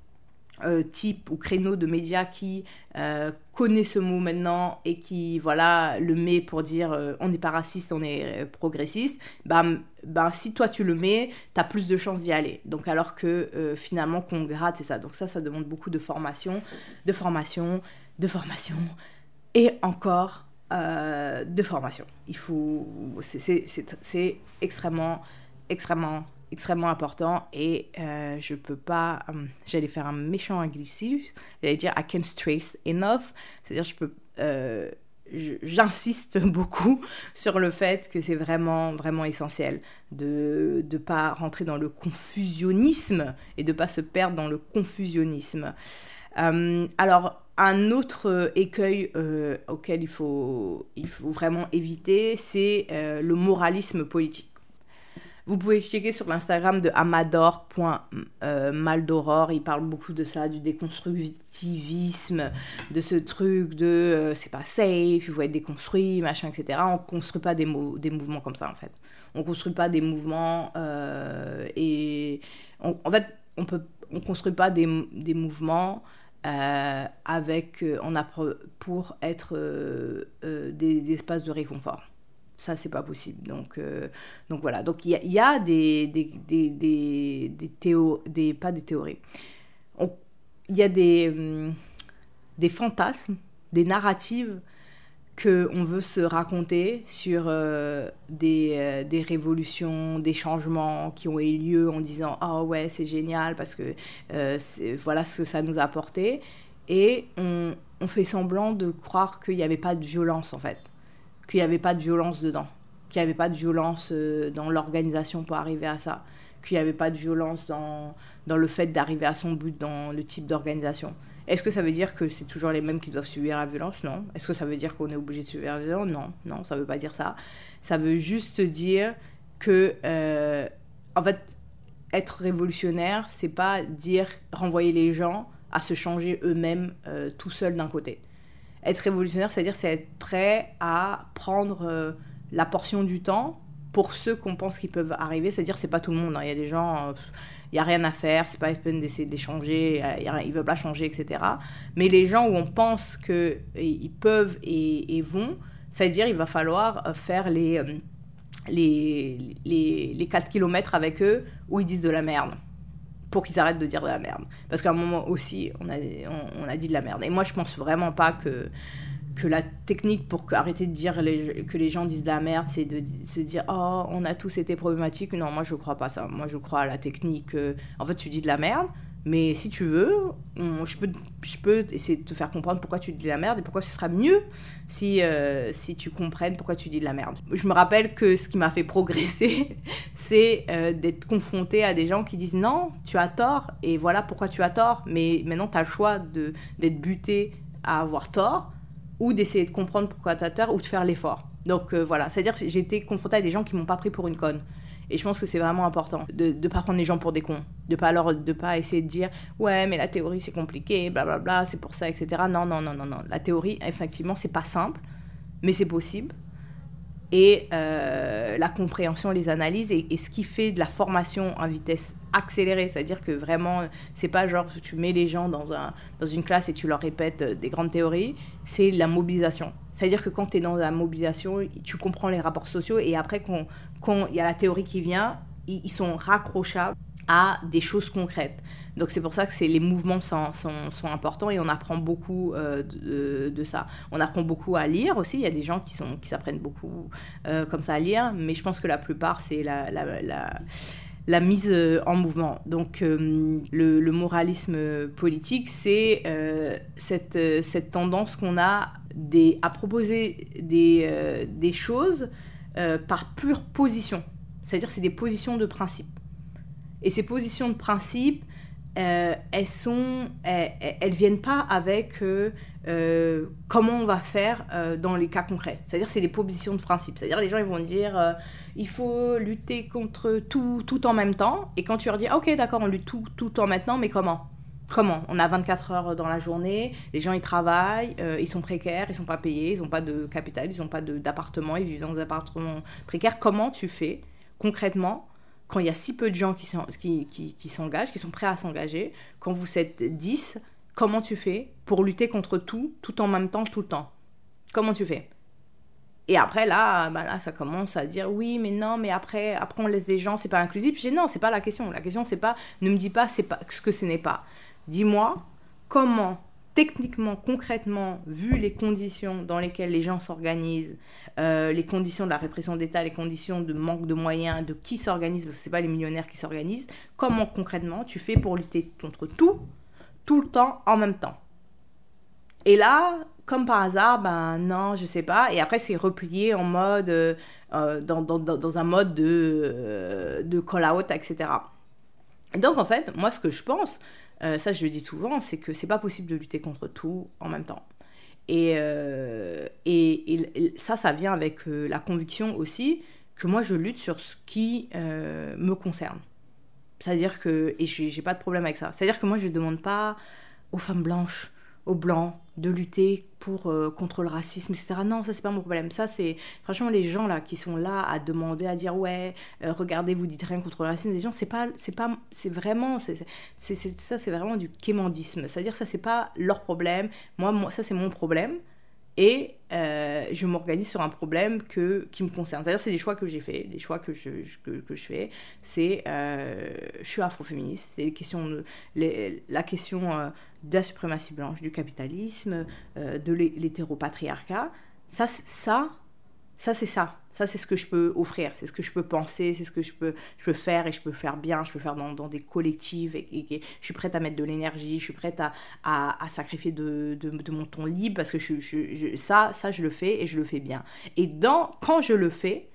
Euh, type ou créneau de médias qui euh, connaît ce mot maintenant et qui voilà, le met pour dire euh, on n'est pas raciste, on est euh, progressiste, ben, ben, si toi tu le mets, tu as plus de chances d'y aller. Donc alors que euh, finalement qu'on gratte, c'est ça. Donc ça, ça demande beaucoup de formation, de formation, de formation et encore euh, de formation. Il faut... C'est, c'est, c'est, c'est extrêmement, extrêmement extrêmement important et euh, je peux pas um, j'allais faire un méchant anglicisme, j'allais dire I can't stress enough, c'est-à-dire je peux euh, je, j'insiste beaucoup sur le fait que c'est vraiment vraiment essentiel de de pas rentrer dans le confusionnisme et de pas se perdre dans le confusionnisme. Euh, alors un autre écueil euh, auquel il faut il faut vraiment éviter, c'est euh, le moralisme politique. Vous pouvez checker sur l'Instagram de amador point maldoror, il parle beaucoup de ça, du déconstructivisme, de ce truc de euh, c'est pas safe, il faut être déconstruit, machin, et cetera. On ne construit pas des, mo- des mouvements comme ça en fait. On ne construit pas des mouvements euh, et on, en fait on peut on construit pas des, des mouvements euh, avec euh, on a pour être euh, euh, des, des espaces de réconfort. Ça, c'est pas possible. Donc, euh, donc voilà. Donc, il y a, y a des, des, des, des, des théo, des, pas des théories. Il y a des, hum, des fantasmes, des narratives qu'on veut se raconter sur euh, des, euh, des révolutions, des changements qui ont eu lieu en disant « Ah oh ouais, c'est génial parce que euh, c'est, voilà ce que ça nous a apporté. » Et on, on fait semblant de croire qu'il n'y avait pas de violence, en fait. Qu'il n'y avait pas de violence dedans, qu'il n'y avait pas de violence euh, dans l'organisation pour arriver à ça, qu'il n'y avait pas de violence dans, dans le fait d'arriver à son but, dans le type d'organisation. Est-ce que ça veut dire que c'est toujours les mêmes qui doivent subir la violence ? Non. Est-ce que ça veut dire qu'on est obligé de subir la violence ? Non, non, ça ne veut pas dire ça. Ça veut juste dire que, euh, en fait, être révolutionnaire, c'est pas dire renvoyer les gens à se changer eux-mêmes euh, tout seuls d'un côté. Être révolutionnaire, c'est-à-dire c'est être prêt à prendre euh, la portion du temps pour ceux qu'on pense qu'ils peuvent arriver. C'est-à-dire c'est pas tout le monde. Hein. Il y a des gens, il euh, n'y a rien à faire, c'est pas la peine d'essayer de les changer, euh, ils veulent pas changer, et cetera. Mais les gens où on pense qu'ils peuvent et, et vont, C'est-à-dire, il va falloir faire les, les, les, les quatre kilomètres avec eux où ils disent de la merde. Pour qu'ils arrêtent de dire de la merde. Parce qu'à un moment aussi, on a, on, on a dit de la merde. Et moi, je pense vraiment pas que, que la technique pour arrêter de dire les, que les gens disent de la merde, c'est de se dire « Oh, on a tous été problématiques ». Non, moi, je crois pas ça. Moi, je crois à la technique. Euh, en fait, tu dis de la merde, mais si tu veux, on, je, peux, je peux essayer de te faire comprendre pourquoi tu dis de la merde et pourquoi ce sera mieux si, euh, si tu comprennes pourquoi tu dis de la merde. Je me rappelle que ce qui m'a fait progresser, c'est euh, d'être confrontée à des gens qui disent « Non, tu as tort et voilà pourquoi tu as tort ». Mais maintenant, tu as le choix de, d'être buté à avoir tort ou d'essayer de comprendre pourquoi tu as tort ou de faire l'effort. Donc euh, voilà, c'est-à-dire que j'ai été confrontée à des gens qui ne m'ont pas pris pour une conne. Et je pense que c'est vraiment important de ne pas prendre les gens pour des cons, de pas leur, de pas essayer de dire « Ouais, mais la théorie, c'est compliqué, blablabla, c'est pour ça, et cetera » Non, non, non, non, non. La théorie, effectivement, c'est pas simple, mais c'est possible. Et euh, la compréhension, les analyses, et, et ce qui fait de la formation en vitesse accélérée, c'est-à-dire que vraiment, c'est pas genre tu mets les gens dans, un, dans une classe et tu leur répètes des grandes théories, c'est la mobilisation. C'est-à-dire que quand tu es dans la mobilisation, tu comprends les rapports sociaux et après, quand il y a la théorie qui vient, ils, ils sont raccrochables à des choses concrètes. Donc c'est pour ça que c'est, les mouvements sont, sont, sont importants et on apprend beaucoup euh, de, de ça. On apprend beaucoup à lire aussi. Il y a des gens qui, sont, qui s'apprennent beaucoup euh, comme ça à lire, mais je pense que la plupart, c'est la... la, la la mise en mouvement. Donc, euh, le, le moralisme politique, c'est euh, cette, euh, cette tendance qu'on a des, à proposer des, euh, des choses euh, par pure position. C'est-à-dire que c'est des positions de principe. Et ces positions de principe, euh, elles sont, elles, elles viennent pas avec euh, euh, comment on va faire euh, dans les cas concrets. C'est-à-dire que c'est des positions de principe. C'est-à-dire les gens ils vont dire euh, il faut lutter contre tout, tout en même temps. Et quand tu leur dis ah, ok d'accord on lutte tout, tout en même temps, mais comment Comment On a vingt-quatre heures dans la journée, les gens ils travaillent, euh, ils sont précaires, ils sont pas payés, ils n'ont pas de capital, ils n'ont pas de, d'appartement, ils vivent dans des appartements précaires. Comment tu fais concrètement quand il y a si peu de gens qui, qui, qui, qui s'engagent, qui sont prêts à s'engager, quand vous êtes dix, comment tu fais pour lutter contre tout, tout en même temps, tout le temps ? Comment tu fais ? Et après, là, bah là, ça commence à dire, oui, mais non, mais après, après on laisse des gens, c'est pas inclusif. Je dis, non, c'est pas la question. La question, c'est pas, ne me dis pas, c'est pas ce que ce n'est pas. Dis-moi, comment, techniquement, concrètement, vu les conditions dans lesquelles les gens s'organisent, euh, les conditions de la répression d'État, les conditions de manque de moyens, de qui s'organise, parce que c'est pas les millionnaires qui s'organisent, comment concrètement tu fais pour lutter contre tout, tout le temps, en même temps ? Et là, comme par hasard, ben non, je sais pas. Et après, c'est replié en mode, euh, dans, dans, dans un mode de, euh, de call-out, et cetera. Et donc, en fait, moi, ce que je pense, euh, ça je le dis souvent, c'est que c'est pas possible de lutter contre tout en même temps. Et, euh, et, et, et ça, ça vient avec euh, la conviction aussi que moi, je lutte sur ce qui euh, me concerne. C'est-à-dire que, et j'ai, j'ai pas de problème avec ça, c'est-à-dire que moi, je demande pas aux femmes blanches, aux blancs, de lutter pour, euh, contre le racisme, et cetera. Non, ça, c'est pas mon problème. Ça, c'est... Franchement, les gens, là, qui sont là à demander, à dire, ouais, euh, regardez, vous dites rien contre le racisme, des gens, c'est pas... C'est, pas, c'est vraiment... C'est, c'est, c'est, ça, c'est vraiment du quémandisme. C'est-à-dire, ça, c'est pas leur problème. Moi, moi ça, c'est mon problème. Et euh, je m'organise sur un problème que, qui me concerne. C'est-à-dire, c'est des choix que j'ai faits, des choix que je, que, que je fais. C'est, euh, je suis afroféministe, c'est les questions de, les, la question euh, de la suprématie blanche, du capitalisme, euh, de l'hétéropatriarcat. Ça, ça, ça, c'est ça. Ça, c'est ce que je peux offrir, c'est ce que je peux penser, c'est ce que je peux, je peux faire et je peux faire bien, je peux faire dans, dans des collectifs et, et, et je suis prête à mettre de l'énergie, je suis prête à, à, à sacrifier de, de, de mon temps libre parce que je, je, je, ça, ça, je le fais et je le fais bien. Et dans, quand je le fais,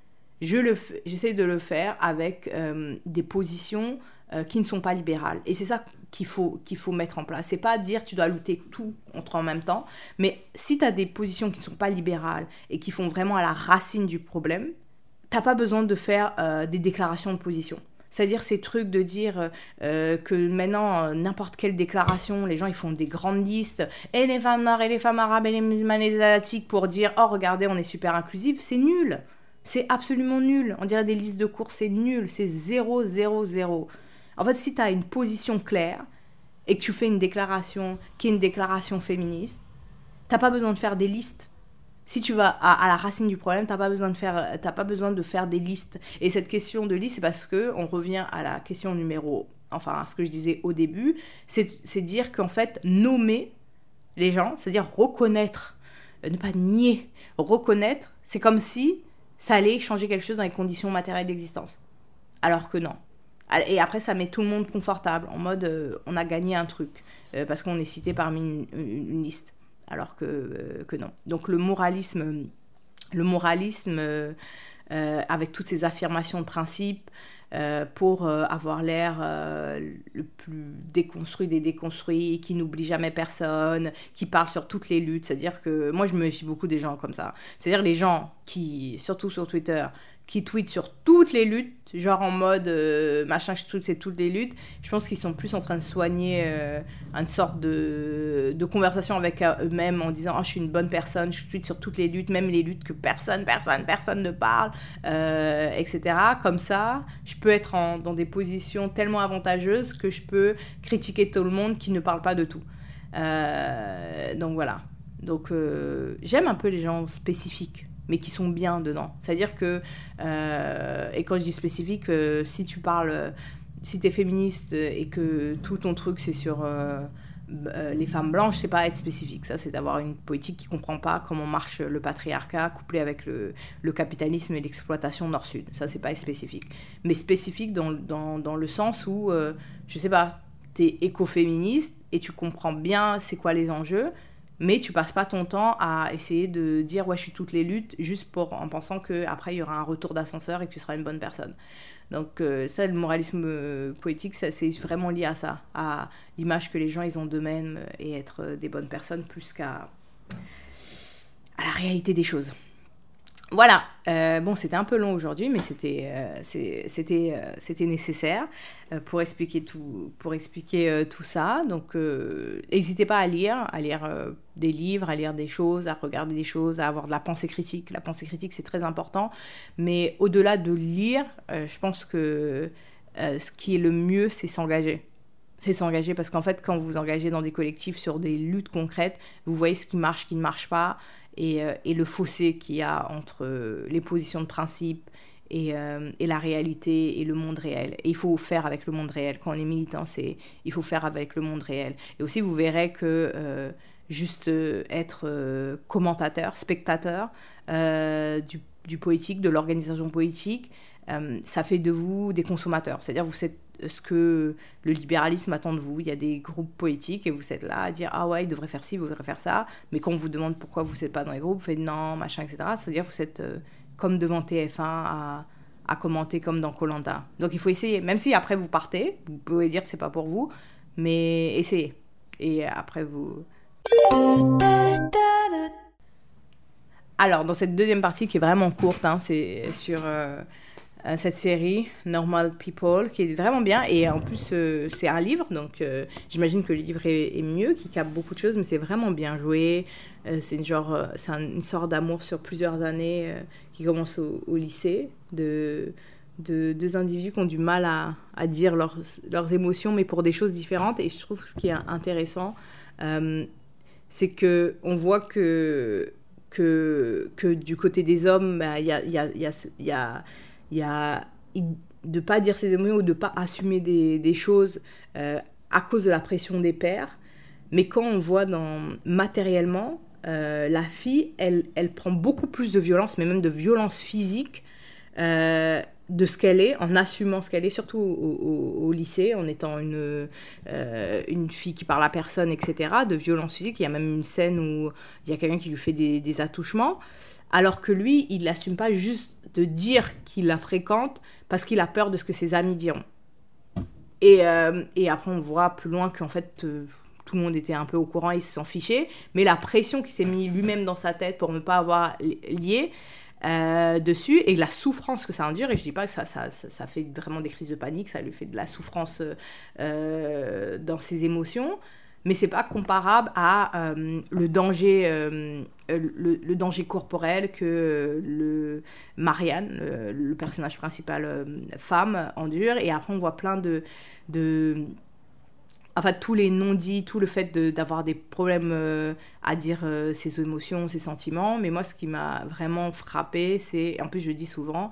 je le fais, j'essaie de le faire avec euh, des positions euh, qui ne sont pas libérales. Et c'est ça qu'il faut, qu'il faut mettre en place. C'est pas dire tu dois lutter tout contre en même temps, mais si tu as des positions qui ne sont pas libérales et qui font vraiment à la racine du problème, t'as pas besoin de faire euh, des déclarations de position. C'est-à-dire ces trucs de dire euh, que maintenant, euh, n'importe quelle déclaration, les gens ils font des grandes listes, et les femmes noires, et les femmes arabes, et les musulmanes, et les asiatiques, pour dire « Oh, regardez, on est super inclusif », c'est nul. C'est absolument nul. On dirait des listes de cours, c'est nul. C'est zéro, zéro, zéro. En fait, si tu as une position claire et que tu fais une déclaration qui est une déclaration féministe, tu n'as pas besoin de faire des listes. Si tu vas à, à la racine du problème, t'as pas besoin de faire, t'as pas besoin de faire des listes. Et cette question de liste, c'est parce que on revient à la question numéro, enfin à ce que je disais au début, c'est, c'est dire qu'en fait nommer les gens, c'est-à-dire reconnaître, euh, ne pas nier, reconnaître, c'est comme si ça allait changer quelque chose dans les conditions matérielles d'existence. Alors que non. Et après, ça met tout le monde confortable, en mode euh, on a gagné un truc, euh, parce qu'on est cité parmi une, une, une liste. Alors que, euh, que non. Donc le moralisme, le moralisme euh, euh, avec toutes ces affirmations de principe euh, pour euh, avoir l'air euh, le plus déconstruit des déconstruits, qui n'oublie jamais personne, qui parle sur toutes les luttes. C'est-à-dire que moi je me méfie beaucoup des gens comme ça. C'est-à-dire les gens qui, surtout sur Twitter, qui tweetent sur toutes les luttes, genre en mode euh, machin, je tweete c'est toutes les luttes, je pense qu'ils sont plus en train de soigner euh, une sorte de, de conversation avec eux-mêmes en disant oh, je suis une bonne personne, je tweete sur toutes les luttes, même les luttes que personne, personne, personne ne parle, euh, et cetera. Comme ça, je peux être en, dans des positions tellement avantageuses que je peux critiquer tout le monde qui ne parle pas de tout. Euh, donc voilà. Donc euh, j'aime un peu les gens spécifiques, mais qui sont bien dedans. C'est-à-dire que, euh, et quand je dis spécifique, euh, si tu parles, euh, si t'es féministe et que tout ton truc c'est sur euh, euh, les femmes blanches, c'est pas être spécifique. Ça, c'est d'avoir une politique qui comprend pas comment marche le patriarcat couplé avec le, le capitalisme et l'exploitation nord-sud. Ça, c'est pas être spécifique. Mais spécifique dans, dans, dans le sens où, euh, je sais pas, t'es écoféministe et tu comprends bien c'est quoi les enjeux, mais tu passes pas ton temps à essayer de dire ouais je suis toutes les luttes juste pour en pensant que après il y aura un retour d'ascenseur et que tu seras une bonne personne. Donc euh, ça, le moralisme euh, politique, ça, c'est vraiment lié à ça, à l'image que les gens ils ont d'eux-mêmes et être des bonnes personnes plus qu'à à la réalité des choses. Voilà, euh, bon c'était un peu long aujourd'hui, mais c'était, euh, c'est, c'était, euh, c'était nécessaire euh, pour expliquer tout, pour expliquer euh, tout ça. Donc n'hésitez pas à lire, à lire euh, des livres, à lire des choses, à regarder des choses, à avoir de la pensée critique. La pensée critique c'est très important, mais au-delà de lire, euh, je pense que euh, ce qui est le mieux c'est s'engager. C'est s'engager parce qu'en fait quand vous vous engagez dans des collectifs sur des luttes concrètes, vous voyez ce qui marche, ce qui ne marche pas. Et, euh, et le fossé qu'il y a entre euh, les positions de principe et, euh, et la réalité et le monde réel. Et il faut faire avec le monde réel. Quand on est militant, c'est, il faut faire avec le monde réel. Et aussi, vous verrez que euh, juste euh, être euh, commentateur, spectateur euh, du, du politique, de l'organisation politique, euh, ça fait de vous des consommateurs. C'est-à-dire vous êtes ce que le libéralisme attend de vous. Il y a des groupes politiques et vous êtes là à dire ah ouais, il devrait faire ci, il devrait faire ça. Mais quand on vous demande pourquoi vous n'êtes pas dans les groupes, vous faites non, machin, et cetera. C'est-à-dire que vous êtes euh, comme devant T F un à, à commenter comme dans Koh Lanta. Donc il faut essayer. Même si après vous partez, vous pouvez dire que c'est pas pour vous, mais essayez. Et après vous... Alors dans cette deuxième partie qui est vraiment courte, hein, c'est sur... Euh, cette série Normal People qui est vraiment bien et en plus euh, c'est un livre donc euh, j'imagine que le livre est, est mieux, qui capte beaucoup de choses, mais c'est vraiment bien joué. Euh, c'est une genre euh, c'est un, une sorte d'amour sur plusieurs années euh, qui commence au, au lycée de, de deux individus qui ont du mal à, à dire leurs, leurs émotions mais pour des choses différentes. Et je trouve que ce qui est intéressant euh, c'est que on voit que que, que du côté des hommes il bah, y a il y a il y a, y a il y a de ne pas dire ses émotions ou de ne pas assumer des, des choses euh, à cause de la pression des pères. Mais quand on voit dans, matériellement, euh, la fille, elle, elle prend beaucoup plus de violence, mais même de violence physique, euh, de ce qu'elle est, en assumant ce qu'elle est, surtout au, au, au lycée, en étant une, euh, une fille qui parle à personne, et cetera, de violence physique. Il y a même une scène où il y a quelqu'un qui lui fait des, des attouchements. Alors que lui, il n'assume pas juste de dire qu'il la fréquente parce qu'il a peur de ce que ses amis diront. Et, euh, et après, on voit plus loin qu'en fait, euh, tout le monde était un peu au courant, il s'en fichait. Mais la pression qu'il s'est mis lui-même dans sa tête pour ne pas avoir lié euh, dessus et la souffrance que ça endure, et je ne dis pas que ça, ça, ça, ça fait vraiment des crises de panique, ça lui fait de la souffrance euh, dans ses émotions. Mais c'est pas comparable à euh, le danger, euh, le, le danger corporel que euh, le Marianne, le, le personnage principal euh, femme, endure. Et après, on voit plein de, de enfin tous les non-dits, tout le fait de, d'avoir des problèmes euh, à dire euh, ses émotions, ses sentiments. Mais moi, ce qui m'a vraiment frappée, c'est, en plus je le dis souvent,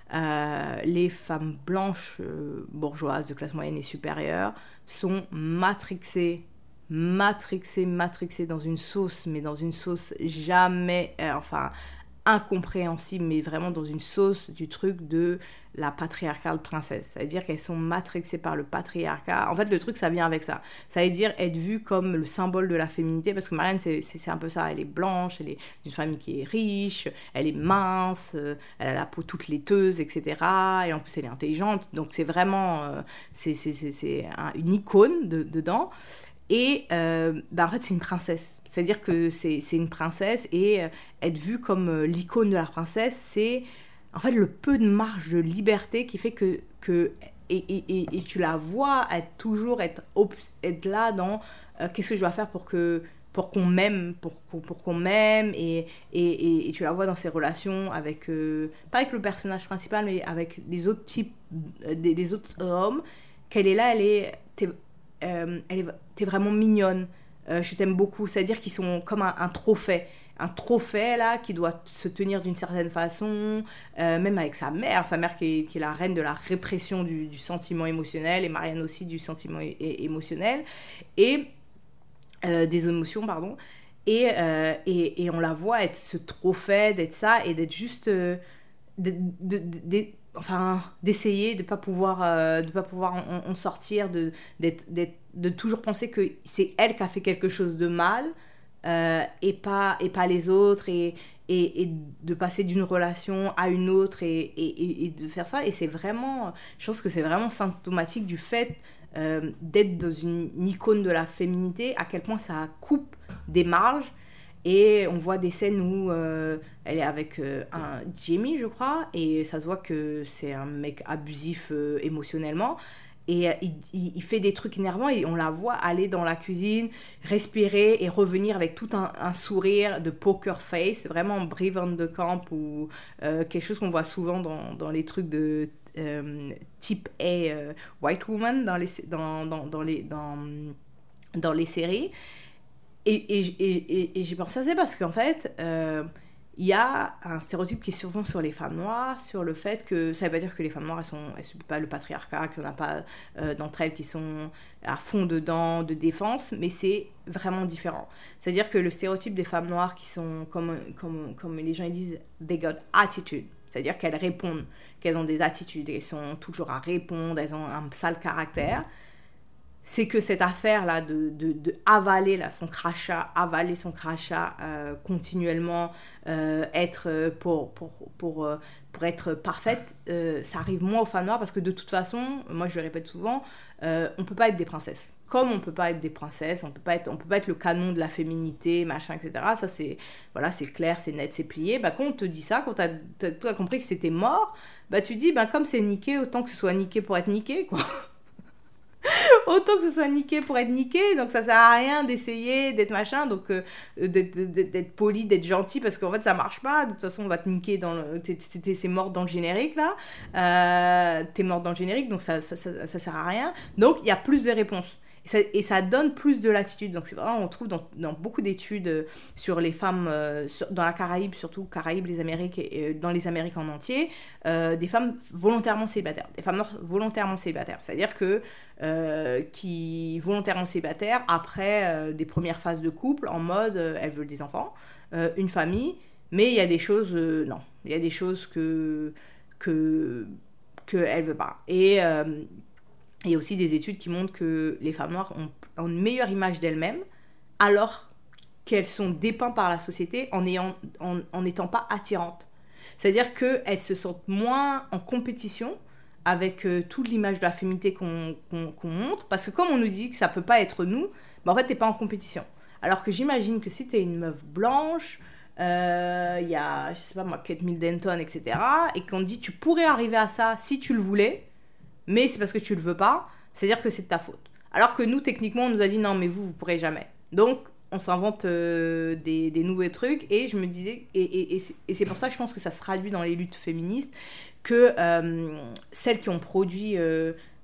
euh, les femmes blanches euh, bourgeoises de classe moyenne et supérieure sont matrixées, matrixées, matrixées dans une sauce, mais dans une sauce jamais, euh, enfin incompréhensible, mais vraiment dans une sauce du truc de la patriarcale princesse. Ça veut dire qu'elles sont matrixées par le patriarcat. En fait, le truc, ça vient avec ça. Ça veut dire être vue comme le symbole de la féminité, parce que Marianne, c'est, c'est, c'est un peu ça. Elle est blanche, elle est d'une famille qui est riche, elle est mince, euh, elle a la peau toute laiteuse, et cetera. Et en plus, elle est intelligente. Donc, c'est vraiment... Euh, c'est, c'est, c'est, c'est un, une icône de, dedans. Et euh, bah en fait, c'est une princesse. C'est-à-dire que c'est, c'est une princesse et euh, être vue comme euh, l'icône de la princesse, c'est en fait le peu de marge de liberté qui fait que... que et, et, et, et tu la vois être toujours être, être là dans euh, qu'est-ce que je dois faire pour, que, pour qu'on m'aime, pour, pour, pour qu'on m'aime. Et, et, et, et tu la vois dans ses relations avec... Euh, pas avec le personnage principal, mais avec les autres types... Euh, des, des autres hommes. Qu'elle est là, elle est... Euh, elle est, t'es vraiment mignonne, euh, je t'aime beaucoup, c'est-à-dire qu'ils sont comme un, un trophée, un trophée là qui doit se tenir d'une certaine façon, euh, même avec sa mère, sa mère qui est, qui est la reine de la répression du, du sentiment émotionnel, et Marianne aussi du sentiment é- é- émotionnel, et euh, des émotions, pardon, et, euh, et, et on la voit être ce trophée, d'être ça, et d'être juste... Euh, de, de, de, de, enfin, d'essayer de ne pas pouvoir, euh, de pas pouvoir en, en sortir, de, d'être, d'être, de toujours penser que c'est elle qui a fait quelque chose de mal euh, et, pas, et pas les autres, et, et, et de passer d'une relation à une autre et, et, et de faire ça. Et c'est vraiment, je pense que c'est vraiment symptomatique du fait euh, d'être dans une, une icône de la féminité, à quel point ça coupe des marges. Et on voit des scènes où euh, elle est avec euh, un Jimmy, je crois, et ça se voit que c'est un mec abusif euh, émotionnellement. Et euh, il, il, il fait des trucs énervants et on la voit aller dans la cuisine, respirer et revenir avec tout un, un sourire de poker face, vraiment Brie Van de Camp ou euh, quelque chose qu'on voit souvent dans, dans les trucs de euh, type A euh, white woman dans les, dans, dans, dans les, dans, dans les séries. Et, et, et, et j'ai pensé à ça parce qu'en fait, il euh, y a un stéréotype qui est souvent sur les femmes noires, sur le fait que ça ne veut pas dire que les femmes noires, elles ne elles subissent pas le patriarcat, qu'il n'y en a pas euh, d'entre elles qui sont à fond dedans, de défense, mais c'est vraiment différent. C'est-à-dire que le stéréotype des femmes noires qui sont, comme, comme, comme les gens ils disent, they got attitude. C'est-à-dire qu'elles répondent, qu'elles ont des attitudes, elles sont toujours à répondre, elles ont un sale caractère. C'est que cette affaire-là de, de, de avaler là, son crachat, avaler son crachat euh, continuellement, euh, être pour, pour, pour, euh, pour être parfaite, euh, ça arrive moins aux femmes noires parce que de toute façon, moi je le répète souvent, euh, on ne peut pas être des princesses. Comme on ne peut pas être des princesses, on ne peut pas être, on peut pas être le canon de la féminité, machin, et cetera. Ça, c'est, voilà, c'est clair, c'est net, c'est plié. Bah, quand on te dit ça, quand tu as compris que c'était mort, bah, tu dis, bah, comme c'est niqué, autant que ce soit niqué pour être niqué, quoi. Autant que ce soit niqué pour être niqué, donc ça sert à rien d'essayer d'être machin, donc euh, d'être, d'être, d'être poli, d'être gentil, parce qu'en fait ça marche pas, de toute façon on va te niquer, dans le, t'es, t'es, c'est mort dans le générique là, euh, t'es mort dans le générique, donc ça, ça, ça, ça sert à rien, donc il y a plus de réponses. Et ça, et ça donne plus de latitude. Donc c'est vrai, on trouve dans, dans beaucoup d'études sur les femmes, euh, sur, dans la Caraïbe, surtout Caraïbes, les Amériques, et, et dans les Amériques en entier, euh, des femmes volontairement célibataires, des femmes noires volontairement célibataires. C'est-à-dire que euh, qui volontairement célibataires après euh, des premières phases de couple, en mode euh, elles veulent des enfants, euh, une famille, mais il y a des choses, euh, non, il y a des choses que que que elle veut pas. Et euh, il y a aussi des études qui montrent que les femmes noires ont, ont une meilleure image d'elles-mêmes alors qu'elles sont dépeintes par la société en n'étant en, en étant pas attirantes. C'est-à-dire qu'elles se sentent moins en compétition avec euh, toute l'image de la féminité qu'on, qu'on, qu'on montre, parce que comme on nous dit que ça peut pas être nous, bah en fait t'es pas en compétition. Alors que j'imagine que si t'es une meuf blanche, il euh, y a, je sais pas moi, Kate Middleton, et cetera, et qu'on te dit tu pourrais arriver à ça si tu le voulais, mais c'est parce que tu le veux pas, c'est-à-dire que c'est de ta faute. Alors que nous, techniquement, on nous a dit non, mais vous, vous pourrez jamais. Donc, on s'invente euh, des, des nouveaux trucs, et je me disais, et, et, et, c'est, et c'est pour ça que je pense que ça se traduit dans les luttes féministes, que euh, celles qui ont produit euh,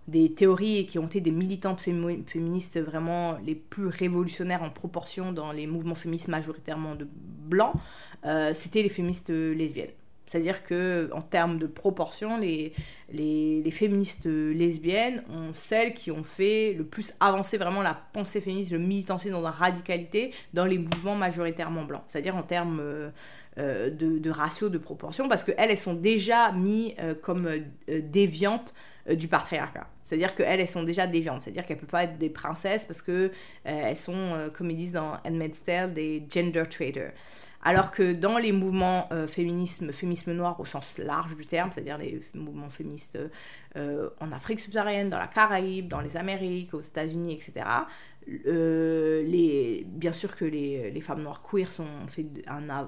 des théories et qui ont été des militantes fémi- féministes vraiment les plus révolutionnaires en proportion dans les mouvements féministes majoritairement de blancs, euh, c'était les féministes lesbiennes. C'est-à-dire qu'en termes de proportion, les, les, les féministes lesbiennes ont celles qui ont fait le plus avancer vraiment la pensée féministe, le militantisme dans la radicalité dans les mouvements majoritairement blancs. C'est-à-dire en termes euh, euh, de, de ratio, de proportion, parce qu'elles, elles sont déjà mises euh, comme euh, déviantes euh, du patriarcat. C'est-à-dire qu'elles, elles sont déjà déviantes. C'est-à-dire qu'elles ne peuvent pas être des princesses parce qu'elles euh, sont, euh, comme ils disent dans Handmaid's Tale, des gender traitors. Alors que dans les mouvements euh, féminisme, féminisme noir au sens large du terme, c'est-à-dire les mouvements féministes euh, en Afrique subsaharienne, dans la Caraïbe, dans les Amériques, aux États-Unis, et cetera, euh, les, bien sûr que les, les femmes noires queer sont, ont fait un, euh,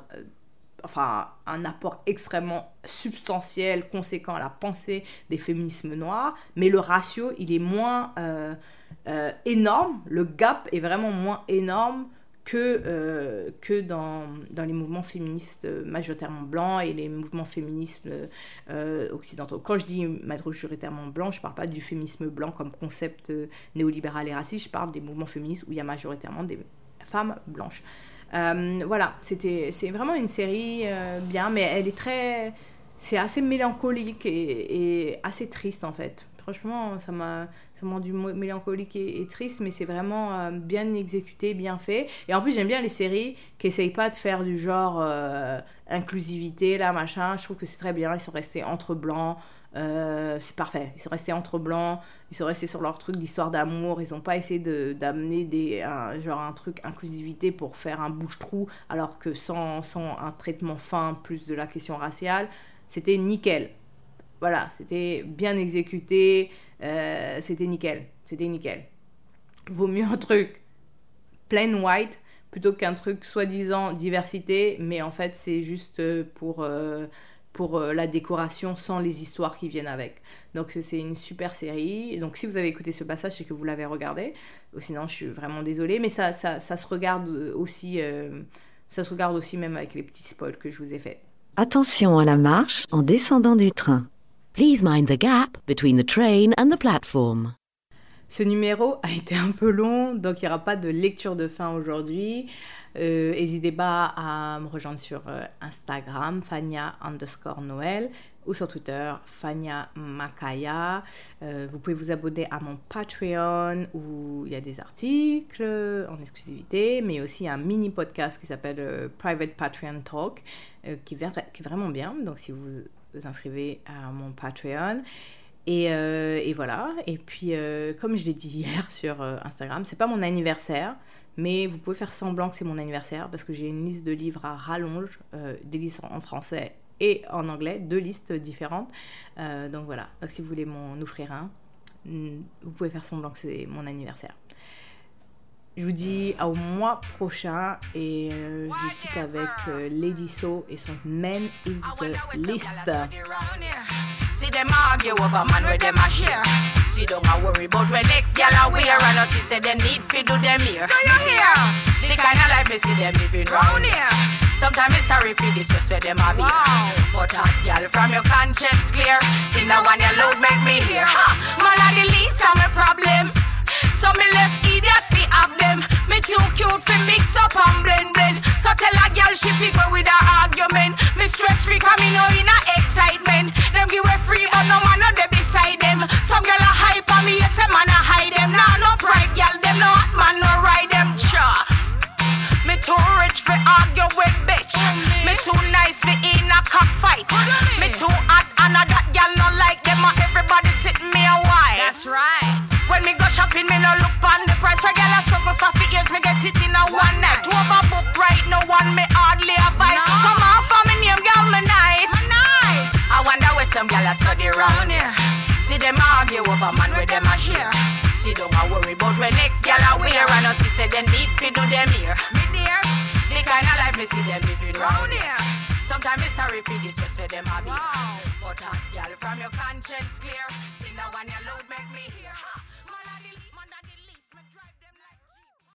enfin, un apport extrêmement substantiel, conséquent à la pensée des féminismes noirs, mais le ratio, il est moins euh, euh, énorme, le gap est vraiment moins énorme que, euh, que dans, dans les mouvements féministes majoritairement blancs et les mouvements féministes euh, occidentaux. Quand je dis majoritairement blanc, je ne parle pas du féminisme blanc comme concept euh, néolibéral et raciste, je parle des mouvements féministes où il y a majoritairement des femmes blanches. Euh, voilà, c'était, c'est vraiment une série euh, bien, mais elle est très... C'est assez mélancolique et, et assez triste en fait. Franchement, ça m'a, ça m'a rendu mélancolique et, et triste, mais c'est vraiment euh, bien exécuté, bien fait. Et en plus, j'aime bien les séries qui n'essayent pas de faire du genre euh, inclusivité, là, machin. Je trouve que c'est très bien. Ils sont restés entre blancs. Euh, c'est parfait. Ils sont restés entre blancs. Ils sont restés sur leur truc d'histoire d'amour. Ils n'ont pas essayé de, d'amener des, un, genre un truc inclusivité pour faire un bouche-trou, alors que sans, sans un traitement fin, plus de la question raciale, c'était nickel. Voilà, c'était bien exécuté, euh, c'était nickel, c'était nickel. Vaut mieux un truc plain white plutôt qu'un truc soi-disant diversité, mais en fait c'est juste pour, euh, pour euh, la décoration sans les histoires qui viennent avec. Donc c'est une super série. Donc si vous avez écouté ce passage, c'est que vous l'avez regardé. Sinon je suis vraiment désolée, mais ça, ça, ça se regarde aussi, euh, ça se regarde aussi même avec les petits spoils que je vous ai faits. Attention à la marche en descendant du train. Please mind the gap between the train and the platform. Ce numéro a été un peu long, donc il n'y aura pas de lecture de fin aujourd'hui. Euh, n'hésitez pas à me rejoindre sur euh, Instagram, Fania underscore Noël, ou sur Twitter, Fania Makaya. Euh, vous pouvez vous abonner à mon Patreon, où il y a des articles en exclusivité, mais aussi un mini podcast qui s'appelle euh, Private Patreon Talk, euh, qui, est, qui est vraiment bien. Donc si vous vous inscrivez à mon Patreon. Et, euh, et voilà. Et puis, euh, comme je l'ai dit hier sur euh, Instagram, c'est pas mon anniversaire, mais vous pouvez faire semblant que c'est mon anniversaire parce que j'ai une liste de livres à rallonge, euh, des listes en français et en anglais, deux listes différentes. Euh, donc voilà. Donc si vous voulez m'en offrir un, vous pouvez faire semblant que c'est mon anniversaire. Je vous dis au mois prochain et euh, je quitte avec euh, Lady So et son Man is the List. See them argue over man where them a share. See don't a worry about when next gal a wear. And us say they need fi do them here. Do you hear? The kind of life me see them living round here. Sometimes it's sorry for this just where them a be. Wow. But hot gal from your conscience clear. See now one your load make me hear. Ha! Man a the least of my problem. So me left idiot fi have them. Me too cute fi mix up and blend blend. So tell a girl she fi go with her argument. Me stress free cause me know in a excitement. Them give away free but no man no dey beside them. Some girl a hype on me, yes a man a hide them. Nah no pride girl, them no hot man no ride them. Cha. Me too rich fi argue with bitch. Me too nice fi in a cockfight. Me too hot and a that girl no like them. A everybody sitting me a while. That's right. When me go shopping, me no look on the price. For girl I struggle for fi years, me get it in a one night. To overbook right, no one me hardly advise. No. Come on for me name, girl, me nice. Me nice. I wonder where some girl a study round here. See them argue over man where them a share. See don't a worry about when next girl a wear. And us say they need fi do them here. Me dear, the kind of life me see them living round here. Sometimes it's sorry for this just where them a be. Wow. But hot girl from your conscience clear. See now one your load make me hear.